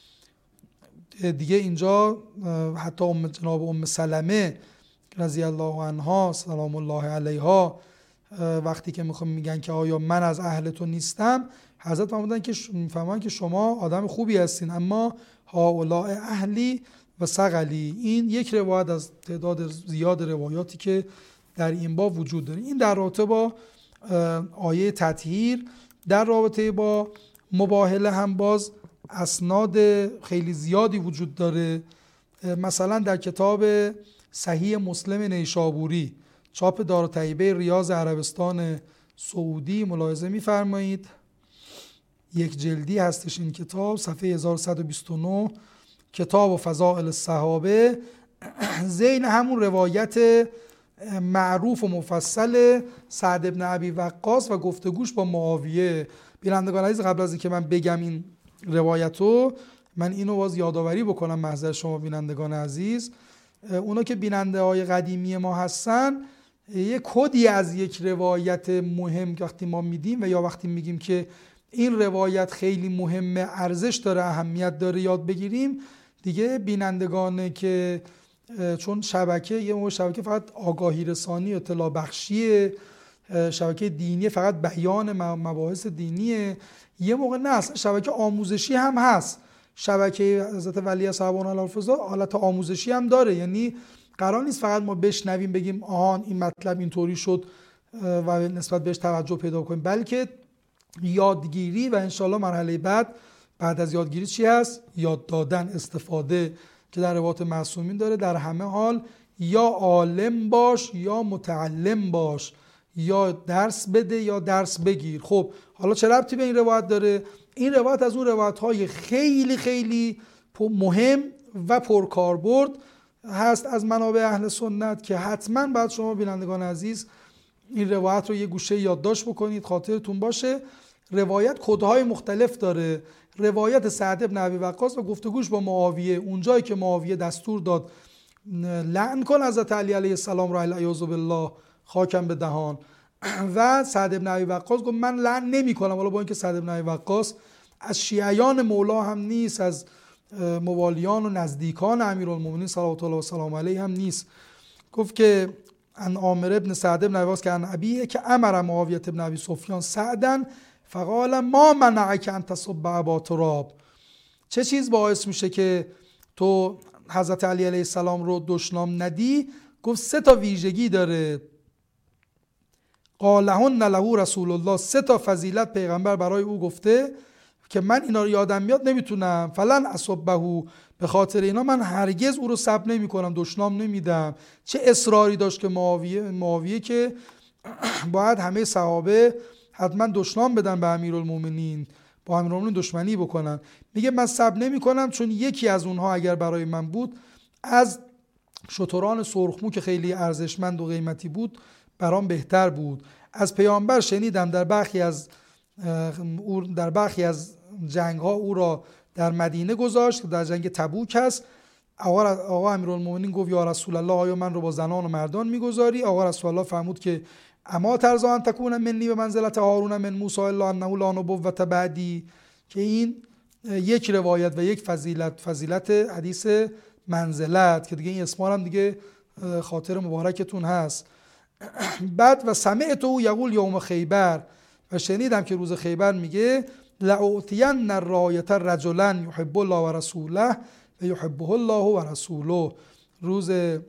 دیگه اینجا حتی جناب ام سلمه رضی الله عنها سلام الله علیها وقتی که میگن که آیا من از اهل تو نیستم، حضرت فهمیدن که شما آدم خوبی هستین، اما هؤلاء اهلی و ثقلی. این یک روایت از تعداد زیاد روایاتی که در این باب وجود داره. این در رابطه با آیه تطهیر. در رابطه با مباهله هم باز اسناد خیلی زیادی وجود داره. مثلا در کتاب صحیح مسلم نیشابوری چاپ دارالطیبه ریاض عربستان سعودی ملاحظه می‌فرمایید، یک جلدی هستش این کتاب، صفحه 1129 کتاب و فضائل الصحابه، زین همون روایت معروف و مفصل سعد بن ابی وقاص و گفتگوش با معاویه. بینندگان عزیز، قبل از اینکه من بگم این روایتو، من اینو باز یادآوری بکنم محضر شما بینندگان عزیز، اونا که بیننده های قدیمی ما هستن، یک کدی از یک روایت مهم که وقتی ما میدیم و یا وقتی میگیم که این روایت خیلی مهمه، ارزش داره، اهمیت داره یاد بگیریم، دیگه بینندگان که چون شبکه فقط آگاهی رسانی، اطلاع بخشی، شبکه دینی فقط بیان مباحث دینیه، یه موقع نه، شبکه آموزشی هم هست. شبکه حضرت ولی صاحبان الفضل حالت آموزشی هم داره، یعنی قرار نیست فقط ما بشنویم بگیم آهان این مطلب اینطوری شد و نسبت بهش توجه پیدا کنیم، بلکه یادگیری و انشالله مرحله بعد از یادگیری چی هست؟ یاد دادن، استفاده، که در روایات معصومین داره در همه حال یا عالم باش یا متعلم باش، یا درس بده یا درس بگیر. خب حالا چه ربطی به این روایت داره؟ این روایت از اون روایت‌های خیلی خیلی مهم و پرکاربرد هست از منابع اهل سنت که حتما باید شما بینندگان عزیز این روایت رو یه گوشه یادداشت بکنید، خاطرتون باشه. روایت کدهای مختلف داره. روایت سعد بن ابی وقاص و گفتگوش با معاویه، اونجایی که معاویه دستور داد لعن کن حضرت علی علیه السلام را الیاذ بالله، خاکم به دهان، و سعد بن ابی وقاص گفت من لعن نمی کنم. حالا با اینکه سعد بن ابی وقاص از شیعیان مولا هم نیست، از موالیان و نزدیکان امیرالمومنین صلوات الله و سلام علیه هم نیست. گفت که ان عامر ابن سعد ابن عواص که ان ابیه که امر معاویه ابن ابی سفیان سعدا فقال ما منعک ان تسب ابا تراب، چه چیز باعث میشه که تو حضرت علی علیه السلام رو دشنام ندی؟ گفت 3 تا ویژگی داره. قالهن له رسول الله، 3 تا فضیلت پیغمبر برای او گفته که من اینا رو یادم میاد نمیتونم. فلن اصبه، به خاطر اینا من هرگز او رو سب نمی کنم، دشنام نمیدم. چه اصراری داشت که معاویه که باید همه صحابه حتما دشنام بدن به امیرالمومنین، با امیرالمومنین دشمنی بکنن. میگه من سب نمی کنم چون یکی از اونها اگر برای من بود از شتران سرخمو که خیلی ارزشمند و قیمتی بود برام بهتر بود. از پیامبر شنیدم در برخی از جنگ ها او را در مدینه گذاشت که در جنگ تبوک هست. آقا امیرالمومنین گفت یا رسول الله آیا من رو با زنان و مردان میگذاری؟ آقا رسول الله فرمود که اما ترضی ان تکون منی به منزلت هارون من موسی الا انه لا نبوة بعدی، که این یک روایت و یک فضیلت حدیث منزلت که دیگه این اسما هم دیگه خاطر مبارکتون هست. بعد و سمعت او یقول یوم خیبر، و شنیدم که روز خیبر میگه لأعطین الرایة رجلا یحب الله و رسوله و یحبه الله و رسوله. روز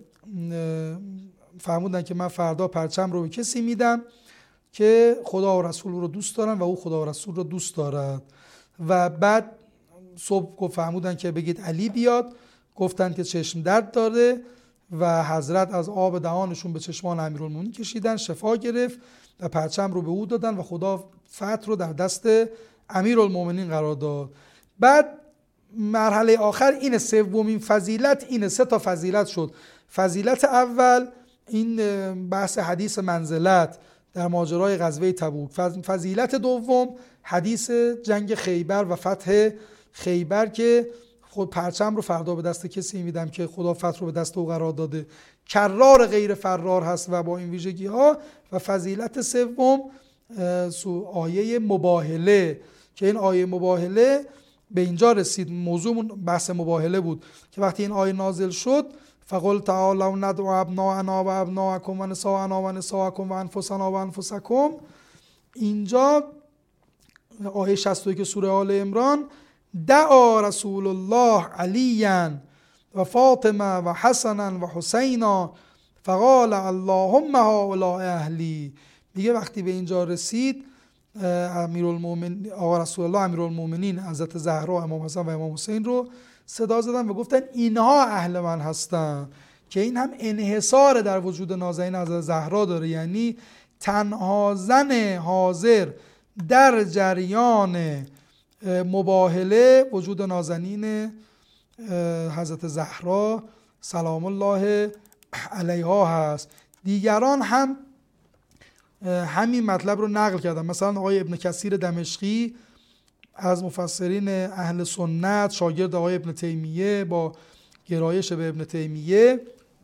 فرمودن که من فردا پرچم رو به کسی میدم که خدا و رسول رو دوست دارن و او خدا و رسول رو دوست دارد. و بعد صبح فرمودن که بگید علی بیاد، گفتن که چشم درد داره و حضرت از آب دهانشون به چشمان امیرالمومنین کشیدن، شفا گرفت و پرچم رو به او دادن و خدا فتح رو در دست امیرالمومنین قرار داد. بعد مرحله آخر این سومین فضیلت، این 3 تا فضیلت شد. فضیلت اول این بحث حدیث منزلت در ماجرای غزوه تبوک. فضیلت دوم حدیث جنگ خیبر و فتح خیبر که خود پرچم رو فردا به دست کسی میدم که خدا فتح رو به دست او قرار داده، کرار غیر فرار هست و با این ویژگی ها. و فضیلت سوم آیه مباهله که این آیه مباهله به اینجا رسید. موضوع بحث مباهله بود که وقتی این آیه نازل شد فقل تعالوا ندعو ابناءنا و ابناءکم و نساءنا و نساءکم و انفسنا و انفسکم. اینجا آیه 61 سوره آل عمران دعا رسول الله علیا و فاطمه و حسنا و حسینا فقال اللهم هؤلاء اهلی. میگه وقتی به اینجا رسید امیرالمومنین آقا رسول الله امیرالمومنین حضرت زهرا، امام حسن و امام حسین رو صدا زدن و گفتن اینها اهل من هستن، که این هم انحصار در وجود نازنین حضرت زهرا داره، یعنی تنها زن حاضر در جریان مباهله وجود نازنین حضرت زهرا سلام الله علیها هست. دیگران هم همین مطلب رو نقل کردن. مثلا آقای ابن کثیر دمشقی از مفسرین اهل سنت، شاگرد آقای ابن تیمیه با گرایش به ابن تیمیه،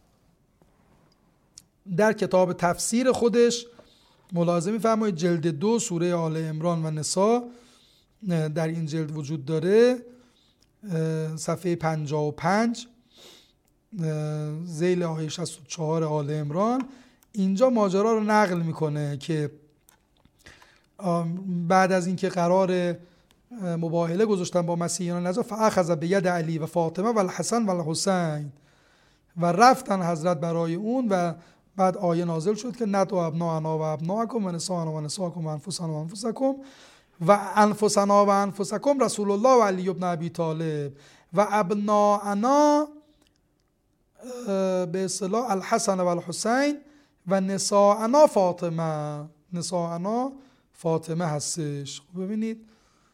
در کتاب تفسیر خودش ملاحظه می‌فرمایید جلد 2 سوره آل عمران و نساء در این جلد وجود داره، صفحه 55 ذیل آیه 64 آل عمران. اینجا ماجرا رو نقل میکنه که بعد از اینکه قرار مباهله گذاشتن با مسیحیان نجات فاخذ بید علی و فاطمه و الحسن و الحسین، و رفتن حضرت برای اون و بعد آیه نازل شد که ندعو ابناءنا و ابناءکم و نساءنا و نساءکم و انفسنا و انفسکم و انفسنا و انفسکم رسول الله و علی ابن ابی طالب و ابناءنا به اصطلاح الحسن و الحسین و نساءنا فاطمه. نساءنا فاطمه هستش. ببینید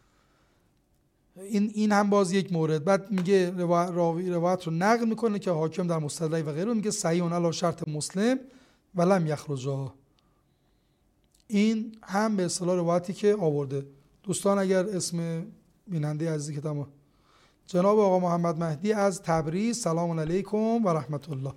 این هم باز یک مورد. بعد میگه روایت رو نقل میکنه که حاکم در مستدرک و غیره میگه صحیح علی شرط مسلم و لم یخرجا. این هم به اصطلاح روایتی که آورده. دوستان اگر اسم بیننده عزیزی که تمام جناب آقا محمد مهدی از تبریز، سلام علیکم و رحمت الله.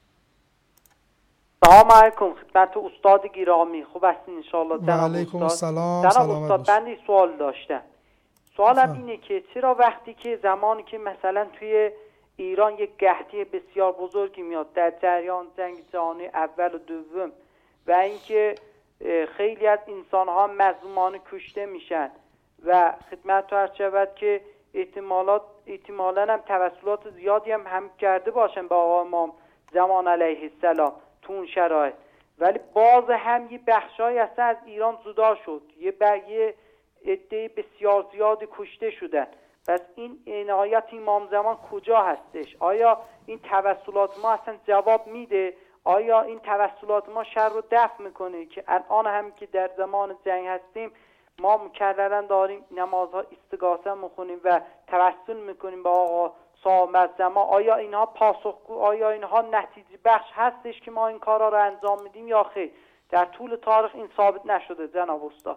سلام علیکم خدمت استاد گرامی، خوب هستین ان شاء الله؟ و علیکم السلام. جناب استاد بنده سوال داشتم سوالم اینه که چرا وقتی که زمانی که مثلا توی ایران یک قحطی بسیار بزرگی میاد در جریان جنگ جهانی اول و دوم و اینکه خیلی از انسان‌ها مظلومانه کشته میشن و خدمت عرض شود که احتمالاً هم توسلات زیادی هم کرده باشن با آقا امام زمان علیه السلام تو اون شرایط، ولی باز هم یه بخشای اصلا از ایران جدا شد، یه عده بسیار زیادی کشته شدن. پس این عنایت امام زمان کجا هستش؟ آیا این توسلات ما اصلا جواب میده؟ آیا این توسلات ما شر رو دفع میکنه که الان هم که در زمان جنگ هستیم ما مکررن داریم نمازها استغاثه میخونیم و توسل میکنیم به آقا صاحب زمان؟ آیا اینها پاسخگو، آیا اینها نتیجه بخش هستش که ما این کارا رو انجام میدیم یا خیر؟ در طول تاریخ این ثابت نشده جناب استاد.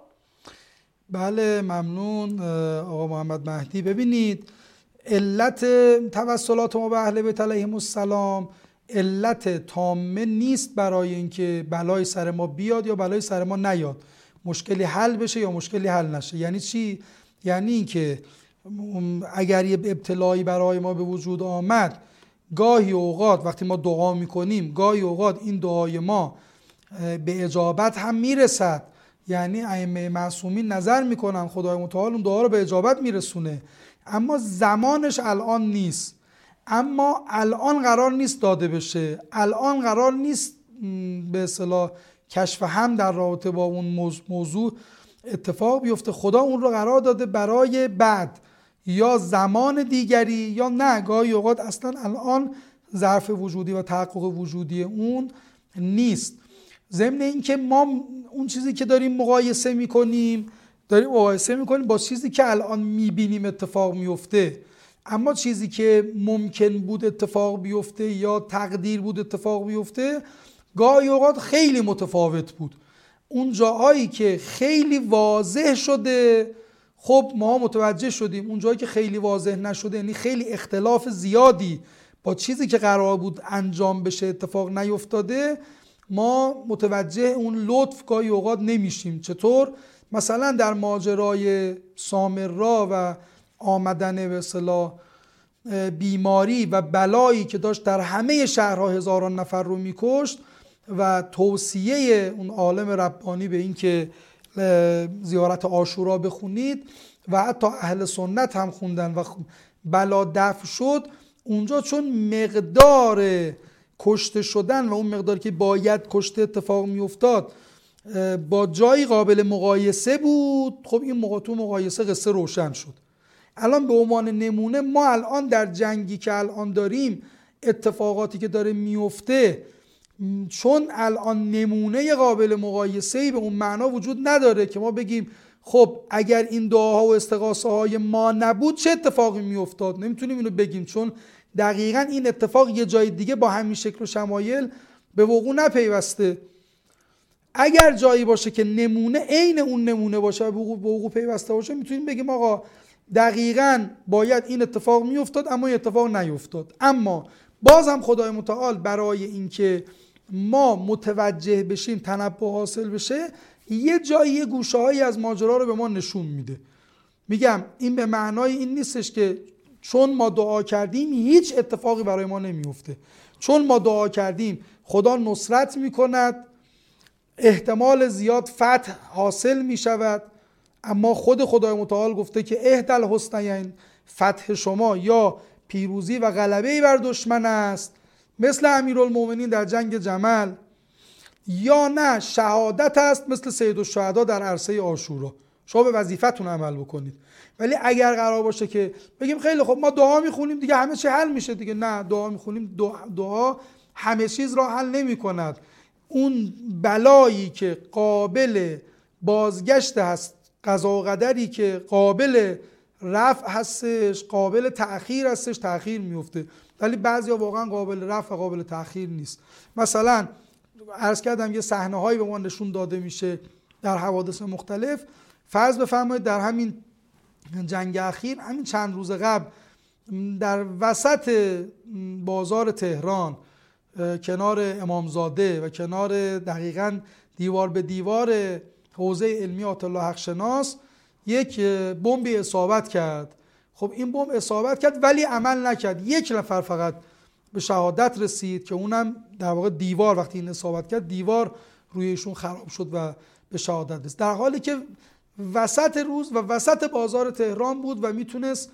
بله ممنون آقا محمد مهدی. ببینید علت توسلات ما به اهل بیت علیهم السلام علت تامه نیست برای اینکه بلای سر ما بیاد یا بلای سر ما نیاد، مشکلی حل بشه یا مشکلی حل نشه. یعنی چی؟ یعنی اینکه اگر یه ابتلایی برای ما به وجود آمد، گاهی اوقات وقتی ما دعا میکنیم گاهی اوقات این دعای ما به اجابت هم میرسد، یعنی ائمه معصومین نظر میکنن خدای متعال اون دعا رو به اجابت میرسونه، اما زمانش الان نیست. اما الان قرار نیست داده بشه، الان قرار نیست به اصطلاح کشف هم در رابطه با اون موضوع اتفاق بیفته. خدا اون رو قرار داده برای بعد یا زمان دیگری، یا نه گاهی اوقات اصلا الان ظرف وجودی و تحقق وجودی اون نیست. ضمن این که ما اون چیزی که داریم مقایسه میکنیم با چیزی که الان میبینیم اتفاق میفته، اما چیزی که ممکن بود اتفاق بیفته یا تقدیر بود اتفاق بیفته گاهی اوقات خیلی متفاوت بود. اون جاهایی که خیلی واضح شده خب ما متوجه شدیم، اون جایی که خیلی واضح نشده یعنی خیلی اختلاف زیادی با چیزی که قرار بود انجام بشه اتفاق نیفتاده، ما متوجه اون لطف گاهی اوقات نمیشیم. چطور؟ مثلا در ماجرای سامرا و آمدن به اصطلاح بیماری و بلایی که داشت در همه شهرها هزاران نفر رو میکشت و توصیه اون عالم ربانی به این که زیارت عاشورا بخونید و حتی اهل سنت هم خوندن و بلا دفع شد، اونجا چون مقدار کشته شدن و اون مقداری که باید کشته اتفاق میافتاد با جایی قابل مقایسه بود، خب این تو مقایسه قصه روشن شد. الان به عنوان نمونه ما الان در جنگی که الان داریم، اتفاقاتی که داره میفته، چون الان نمونه قابل مقایسه‌ای به اون معنا وجود نداره که ما بگیم خب اگر این دعاها و استغاثه های ما نبود چه اتفاقی میافتاد، نمیتونیم اینو بگیم، چون دقیقاً این اتفاق یه جای دیگه با همین شکل و شمایل به وقوع نپیوسته. اگر جایی باشه که نمونه عین اون نمونه باشه و به وقوع پیوسته باشه، میتونیم بگیم آقا دقیقاً باید این اتفاق میافتاد اما این اتفاق نیفتاد. اما باز هم خدای متعال برای اینکه ما متوجه بشیم، تنبه حاصل بشه، یه جایی یه گوشه‌هایی از ماجرا رو به ما نشون میده. میگم این به معنای این نیستش که چون ما دعا کردیم هیچ اتفاقی برای ما نمیفته. چون ما دعا کردیم خدا نصرت میکند، احتمال زیاد فتح حاصل میشود، اما خود خدای متعال گفته که احدی الحسنیین، فتح شما یا پیروزی و غلبه بر دشمن است، مثل امیرالمومنین در جنگ جمل، یا نه شهادت است مثل سید الشهدا در عرصه عاشورا. شما به وظیفتون عمل بکنید. ولی اگر قرار باشه که بگیم خیلی خب ما دعا میخونیم دیگه همه چی حل میشه دیگه، نه، دعا میخونیم، دعا همه چیز را حل نمی کند. اون بلایی که قابل بازگشت هست، قضا و قدری که قابل رفع هستش، قابل تأخیر هستش، تأخیر میفته. ولی بعضیا واقعا قابل رفع و قابل تأخیر نیست. مثلا عرض کردم یه صحنه‌هایی به ما نشون داده میشه در حوادث مختلف. فرض بفرمایید در همین جنگ اخیر، همین چند روز قبل، در وسط بازار تهران کنار امامزاده و کنار دقیقاً دیوار به دیوار حوزه علمی آیت الله حق شناس یک بمبی اصابت کرد. خب این بمب اصابت کرد ولی عمل نکرد. یک نفر فقط به شهادت رسید که اونم در واقع دیوار، وقتی این اصابت کرد دیوار روی ایشون خراب شد و به شهادت رسید، در حالی که وسط روز و وسط بازار تهران بود و میتونست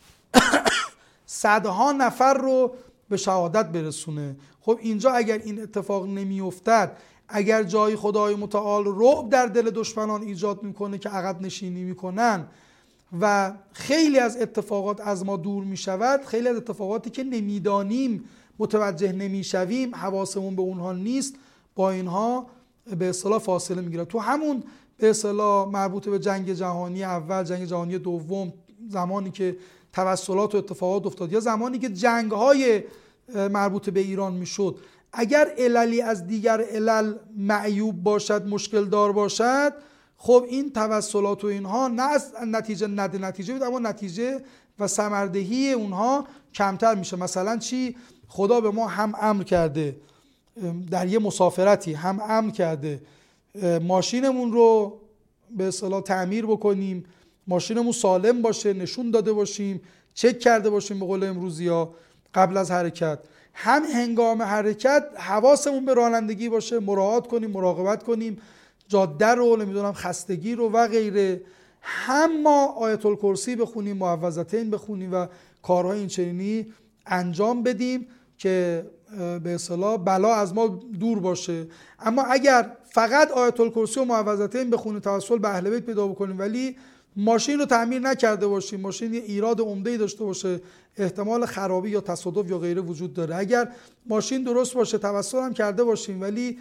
صدها نفر رو به شهادت برسونه. خب اینجا اگر این اتفاق نمیافتد، اگر جای خدای متعال رعب در دل دشمنان ایجاد میکنه که عقب نشینی میکنن و خیلی از اتفاقات از ما دور میشود، خیلی از اتفاقاتی که نمیدانیم، متوجه نمیشویم، حواسمون به اونها نیست، با اینها به اصطلاح فاصله میگیره. تو همون به اصطلاح مربوط به جنگ جهانی اول، جنگ جهانی دوم، زمانی که توسلات و اتفاقات افتاد یا زمانی که جنگ‌های مربوط به ایران میشد، اگر عللی از دیگر علل معیوب باشد، مشکل دار باشد، خب این توسلات و اینها نه از نتیجه نتیجه بود، اما نتیجه و ثمردهی اونها کمتر میشه. مثلا چی؟ خدا به ما هم امر کرده در یه مسافرتی، هم امر کرده ماشینمون رو به اصطلاح تعمیر بکنیم، ماشینمون سالم باشه، نشون داده باشیم، چک کرده باشیم به قول امروزی‌ها قبل از حرکت، هم هنگام حرکت حواسمون به رانندگی باشه، مراعات کنیم، مراقبت کنیم جاده رو، نمیدونم خستگی رو و غیره، هم ما آیت الکرسی بخونیم، معوذتین بخونیم و کارهای این چنینی انجام بدیم که به اصطلاح بلا از ما دور باشه. اما اگر فقط آیت الکرسی و معوذتین بخونیم، توسل به اهل بیت پیدا بکنیم، ولی ماشین رو تعمیر نکرده باشیم، ماشین یه ایراد عمده‌ای داشته باشه، احتمال خرابی یا تصادف یا غیره وجود داره. اگر ماشین درست باشه، توسل هم کرده باشیم، ولی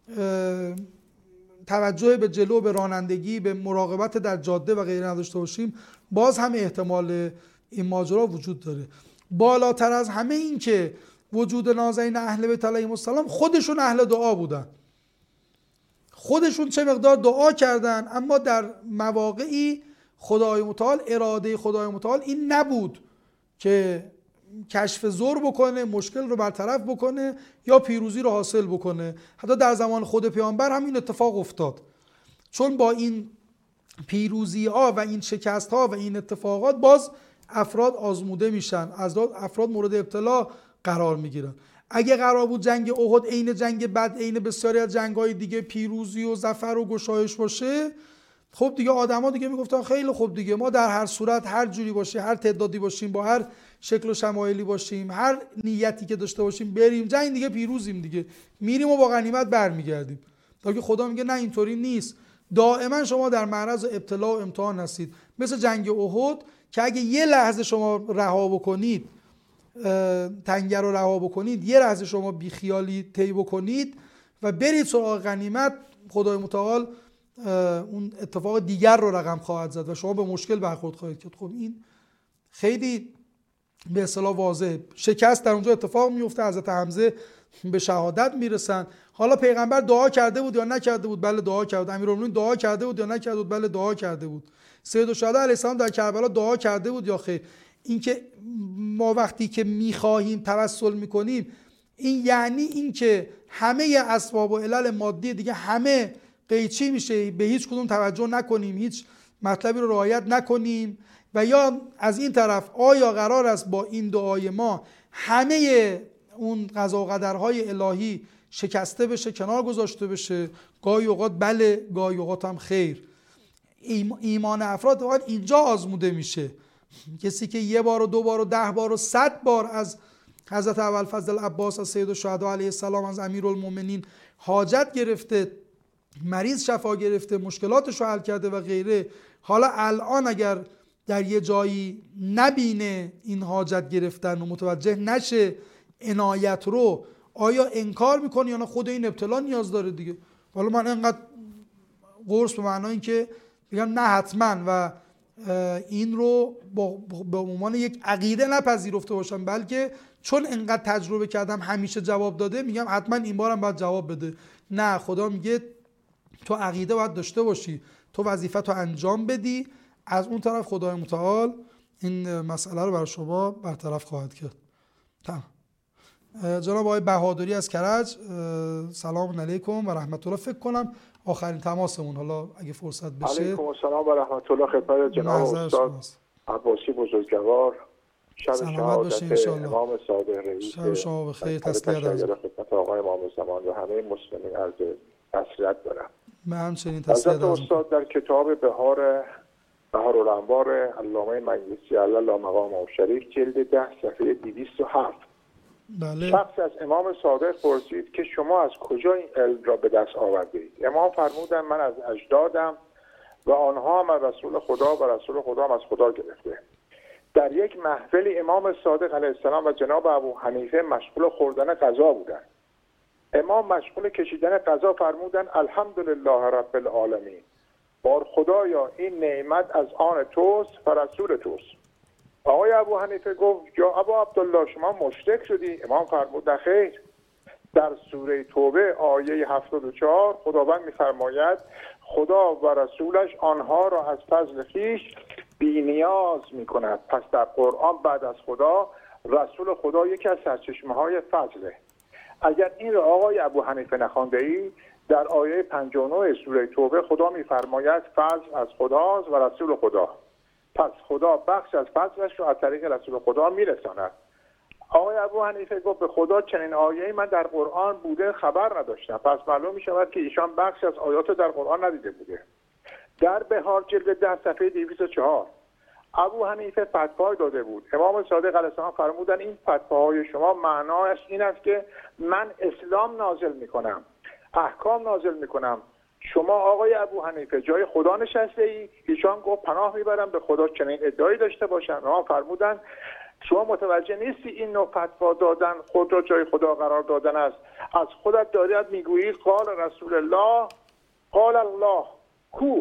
توجه به جلو، به رانندگی، به مراقبت در جاده و غیره نداشته باشیم، باز هم احتمال این ماجرا وجود داره. بالاتر از همه این که وجود نازنین اهل بیت علیهم السلام خودشون اهل دعا بودن، خودشون چه مقدار دعا کردن، اما در مواقعی خدای متعال، اراده خدای متعال این نبود که کشف زور بکنه، مشکل رو برطرف بکنه یا پیروزی رو حاصل بکنه. حتی در زمان خود پیامبر هم این اتفاق افتاد، چون با این پیروزی ها و این شکست ها و این اتفاقات باز افراد آزموده میشن، افراد مورد ابتلا قرار میگیرن. اگه قرار بود جنگ احد عین جنگ بدر، عین بسیاری از جنگ‌های دیگه پیروزی و ظفر و گشایش باشه، خب دیگه آدما دیگه میگفتن خیلی خوب دیگه، ما در هر صورت، هر جوری باشه، هر تعدادی باشیم، با هر شکل و شمایلی باشیم، هر نیتی که داشته باشیم، بریم جنگ دیگه، پیروزیم دیگه، میریم و با غنیمت برمیگردیم. تا که خدا میگه نه، اینطوری نیست، دائما شما در معرض ابتلا و امتحان هستید. مثل جنگ احد که اگه یه لحظه شما رها بکنید، تنگه رو رها بکنید، یه لحظه شما بیخیالی طی بکنید و برید سراغ غنیمت، خدای متعال اون اتفاق دیگر رو رقم خواهد زد و شما به مشکل برخورد خواهید کرد. خب این خیلی به اصطلاح واضحه. شکست در اونجا اتفاق میفته، حضرت حمزه به شهادت میرسن. حالا پیغمبر دعا کرده بود یا نکرده بود؟ بله دعا کرده بود. امیرالمومنین دعا کرده بود یا نکرده بود؟ بله دعا کرده بود. سیدالشهدا علیه السلام در کربلا دعا کرده بود یا خیر؟ اینکه ما وقتی که میخواهیم توسل میکنیم، این یعنی اینکه همه اسباب و علل مادی دیگه همه قیچی میشه، به هیچ کدوم توجه نکنیم، هیچ مطلبی رو رعایت نکنیم، و یا از این طرف آیا قرار است با این دعای ما همه اون قضا و قدرهای الهی شکسته بشه، کنار گذاشته بشه؟ گاهی اوقات بله، گاهی اوقات هم خیر. ایمان افراد واقعا اینجا آزموده میشه. کسی که یه بار و دو بار و 10 بار و 100 بار از حضرت ابوالفضل عباس، از سیدالشهدا علیه السلام، از امیرالمومنین حاجت گرفته، مریض شفا گرفته، مشکلاتش رو حل کرده و غیره، حالا الان اگر در یه جایی نبینه این حاجت گرفتن و متوجه نشه عنایت رو، آیا انکار میکنه یا نه خود این ابتلا نیاز داره دیگه؟ حالا من اینقدر قرص به معنای این که بگم نه حتما و این رو به عنوان یک عقیده نپذیرفته باشم، بلکه چون انقدر تجربه کردم همیشه جواب داده، میگم حتما این بارم باید جواب بده. نه، خدا میگه تو عقیده باید داشته باشی، تو وظیفت رو انجام بدی، از اون طرف خدای متعال این مسئله رو برای شما برطرف خواهد کرد. تمام. جناب آقای بهادری از کرج، سلام علیکم و رحمت الله. فکر کنم آخرین تماسمون، حالا اگه فرصت بشه. علیکم السلام و رحمت الله خدمت جناب استاد عباسی بزرگوار. شب شهادت امام صادق رئیس شب شما بخیر. تسلیت عرض خدمت آقای امام زمان و همه مسلمین عرض تسلیت دارم. من همچنین تسلیت عرض استاد در کتاب بهار الانوار علامه مجلسی الله مقام او شریف جلد 10 صفحه 207 بله. شخص از امام صادق پرسید که شما از کجا این علم را به دست آوردید؟ امام فرمودند من از اجدادم و آنها هم از رسول خدا و رسول خدا هم از خدا گرفته. در یک محفلی امام صادق علیه السلام و جناب ابو حنیفه مشغول خوردن غذا بودند. امام مشغول کشیدن غذا فرمودند الحمدلله رب العالمین، بار خدایا این نعمت از آن توست و رسول توست. آقای ابو حنیفه گفت یا ابا عبدالله شما مشرک شدی؟ امام فرمود نه خیر. در سوره توبه آیه 74 خداوند می‌فرماید خدا و رسولش آنها را از فضل خویش بی‌نیاز می‌کند. پس در قرآن بعد از خدا رسول خدا یکی از سرچشمه‌های فضله. اگر این را آقای ابو حنیفه نخوانده ای، در آیه 59 سوره توبه خدا می‌فرماید فضل از خداست و رسول خدا. پس خدا بخش از فضلش را از طریق رسول خدا میرساند. آقای ابو حنیفه گفت به خدا چنین آیه‌ای من در قرآن بوده خبر نداشتم. پس معلوم می شود که ایشان بخش از آیات در قرآن ندیده بوده. در بهار جلد 10 صفحه 204 ابو حنیفه فتوا داده بود. امام صادق علیه السلام فرمودند این فتواهای شما معناش این است که من اسلام نازل میکنم، احکام نازل میکنم. شما آقای ابو حنیفه جای خدا نشسته ای؟ ایشان گفت پناه میبرم به خدا چنین ادعایی داشته باشم. امام فرمودند شما متوجه نیستی این نوع فتوا دادن خود را جای خدا قرار دادن است. از خودت دارید میگویی قال رسول الله قال الله کو.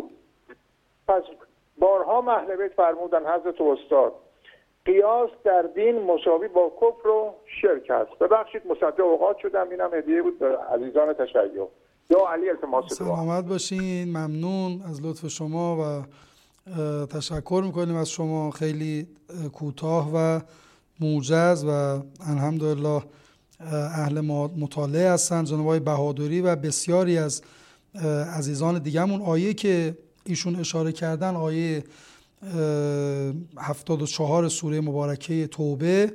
پس بارها اهل بیت فرمودن حضرت استاد قیاس در دین مساوی با کفر و شرک است. ببخشید مصدق اوقات شدم، اینم هدیه بود به عزیزان تشیع. یا علی التماس دعا. سلامت باشین. ممنون از لطف شما و تشکر میکنیم از شما. خیلی کوتاه و موجز و الحمدلله اهل مطالعه هستن جناب آقای بهادری و بسیاری از عزیزان دیگه‌مون. آیه که ایشون اشاره کردن آیه 74 سوره مبارکه توبه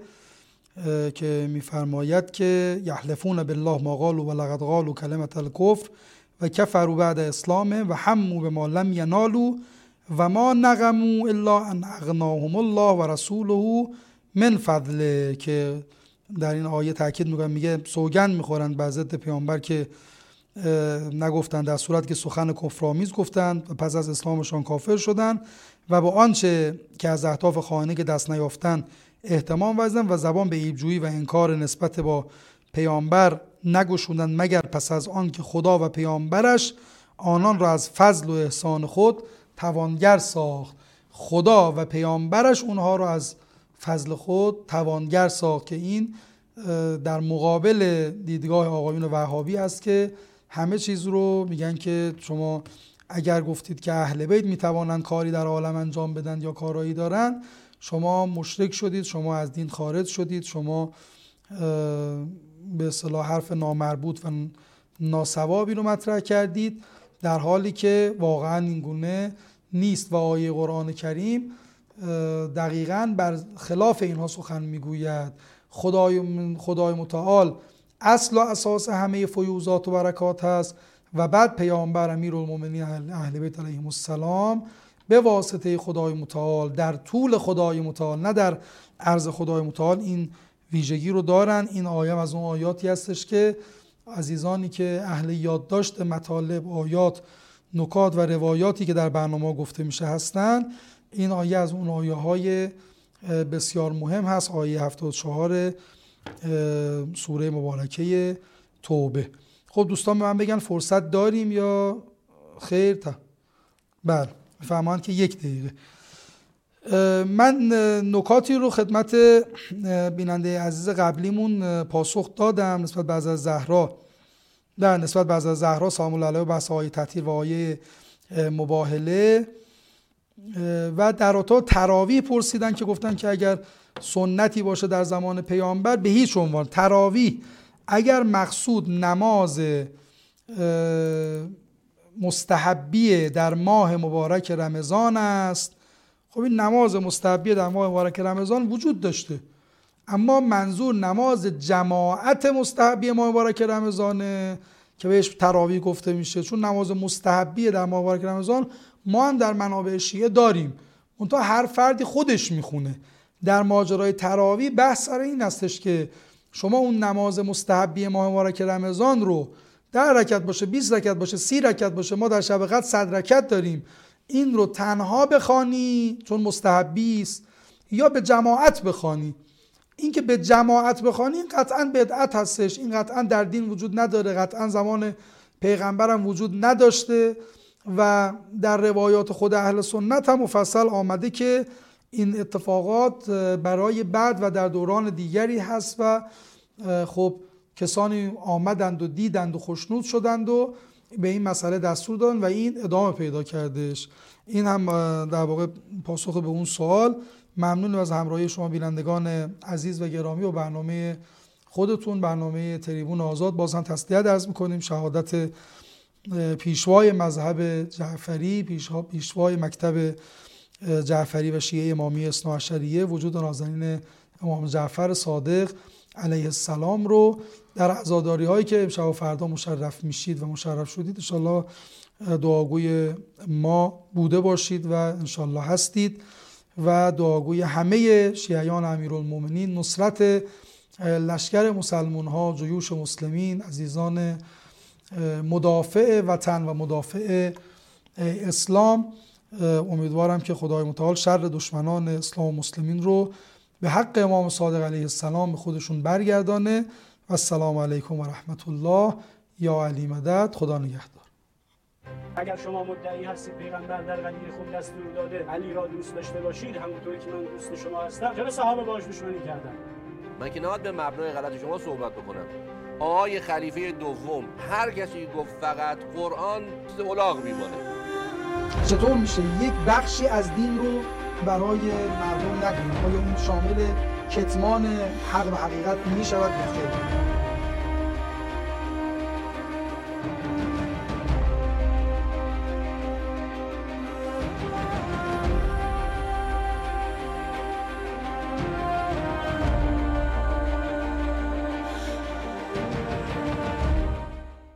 که میفرماید که یحلفون بالله ما قالوا و لقد قالوا کلمة الکفر و کفروا بعد اسلامه و هموا بما لم ینالوا و ما نقموا الا ان اغناهم الله و رسوله من فضله، که در این آیه تاکید میکنم، میگه سوگند میخورند بر ضد پیامبر که نگفتند در صورت که سخن کفرآمیز گفتند و پس از اسلامشان کافر شدند و با آنچه که از اهداف خائنه که دست نیافتند اهتمام ورزیدند و زبان به عیبجویی و انکار نسبت با پیامبر نگشودند مگر پس از آن که خدا و پیامبرش آنان را از فضل و احسان خود توانگر ساخت. خدا و پیامبرش اونها را از فضل خود توانگر ساخت، که این در مقابل دیدگاه آقایون وهابی است که همه چیز رو میگن که شما اگر گفتید که اهل بیت میتوانند کاری در عالم انجام بدن یا کارایی دارن، شما مشرک شدید، شما از دین خارج شدید، شما به اصطلاح حرف نامربوط و ناسوابی رو مطرح کردید، در حالی که واقعا این گونه نیست و آیه قرآن کریم دقیقاً بر خلاف اینها سخن میگوید. خدای متعال اصل و اساس همه فیوضات و برکات هست و بعد پیامبر امیرالمومنین اهل بیت علیهم السلام به واسطه خدای متعال در طول خدای متعال نه در عرض خدای متعال این ویژگی رو دارن. این آیه از اون آیاتی هستش که عزیزانی که اهل یادداشت مطالب، آیات، نکات و روایاتی که در برنامه گفته میشه هستن، این آیه از اون آیه های بسیار مهم هست. آیه 74 سوره مبارکه توبه. خب دوستان به من بگن فرصت داریم یا خیر؟ بله میفهمند که 1 دقیقه. من نکاتی رو خدمت بیننده عزیز قبلیمون پاسخ دادم نسبت به حضرت زهرا. نسبت به حضرت زهرا سلام الله علیها و بحث آیه تطهیر و آیه مباهله و در اتاق تراویح پرسیدن که گفتن که اگر سنتی باشه در زمان پیامبر به هیچ عنوان تراویح اگر مقصود نماز مستحبی در ماه مبارک رمضان است. خب این نماز مستحبی در ماه مبارک رمضان وجود داشته، اما منظور نماز جماعت مستحبی ماه مبارک رمضانه که بهش تراویح گفته میشه، چون نماز مستحبی در ماه مبارک رمضان ما هم در منابع شیعه داریم، منتها هر فردی خودش میخونه. در ماجرای تراویح بحث سر این هستش که شما اون نماز مستحبی ماه مبارک رمضان رو 10 رکعت باشه، 20 رکعت باشه، 30 رکعت باشه، ما در شب قدر 100 رکعت داریم، این رو تنها بخوانی چون مستحبی است یا به جماعت بخوانی. این که به جماعت بخوانی این قطعا بدعت هستش، این قطعا در دین وجود نداره، قطعا زمان پیغمبرم وجود نداشته و در روایات خود اهل سنت هم مفصل آمده که این اتفاقات برای بعد و در دوران دیگری هست و خب کسانی آمدند و دیدند و خوشنود شدند و به این مسئله دستور دادن و این ادامه پیدا کردش. این هم در واقع پاسخ به اون سوال. ممنون از همراهی شما بینندگان عزیز و گرامی و برنامه خودتون، برنامه تریبون آزاد. باز هم تسلیت عرض میکنیم، شهادت پیشوای مذهب جعفری، پیشوای مکتب جعفری و شیعه امامی اثناعشریه، وجود نازنین امام جعفر صادق علیه السلام رو در عزاداری هایی که امشب و فردا مشرف میشید و مشرف شدید انشالله دعاگوی ما بوده باشید و انشالله هستید و دعاگوی همه شیعیان امیرالمومنین، نصرت لشکر مسلمان ها، جیوش مسلمین، عزیزان مدافع وطن و مدافع اسلام. امیدوارم که خدای متعال شر دشمنان اسلام و مسلمین رو به حق امام صادق علیه السلام به خودشون برگردانه. و السلام علیکم و رحمت الله. یا علی مدد. خدا نگهدار. اگر شما مدعی هستید پیغمبر در قدیر خود دستور داده علی را دوست داشته باشید همونطوری که من دوست شما هستم، چرا صحابه باهاش دشمنی کردن؟ من که نباید به مبنای غلط شما صحبت بکنم. آقای خلیفه دوم هر کسی گفت فقط قرآن چیز الاغ میمانه. چطور میشه یک بخشی از دین رو برای مردم نگیم؟ آیا اون شامل کتمان حق و حقیقت میشود؟ بخیر.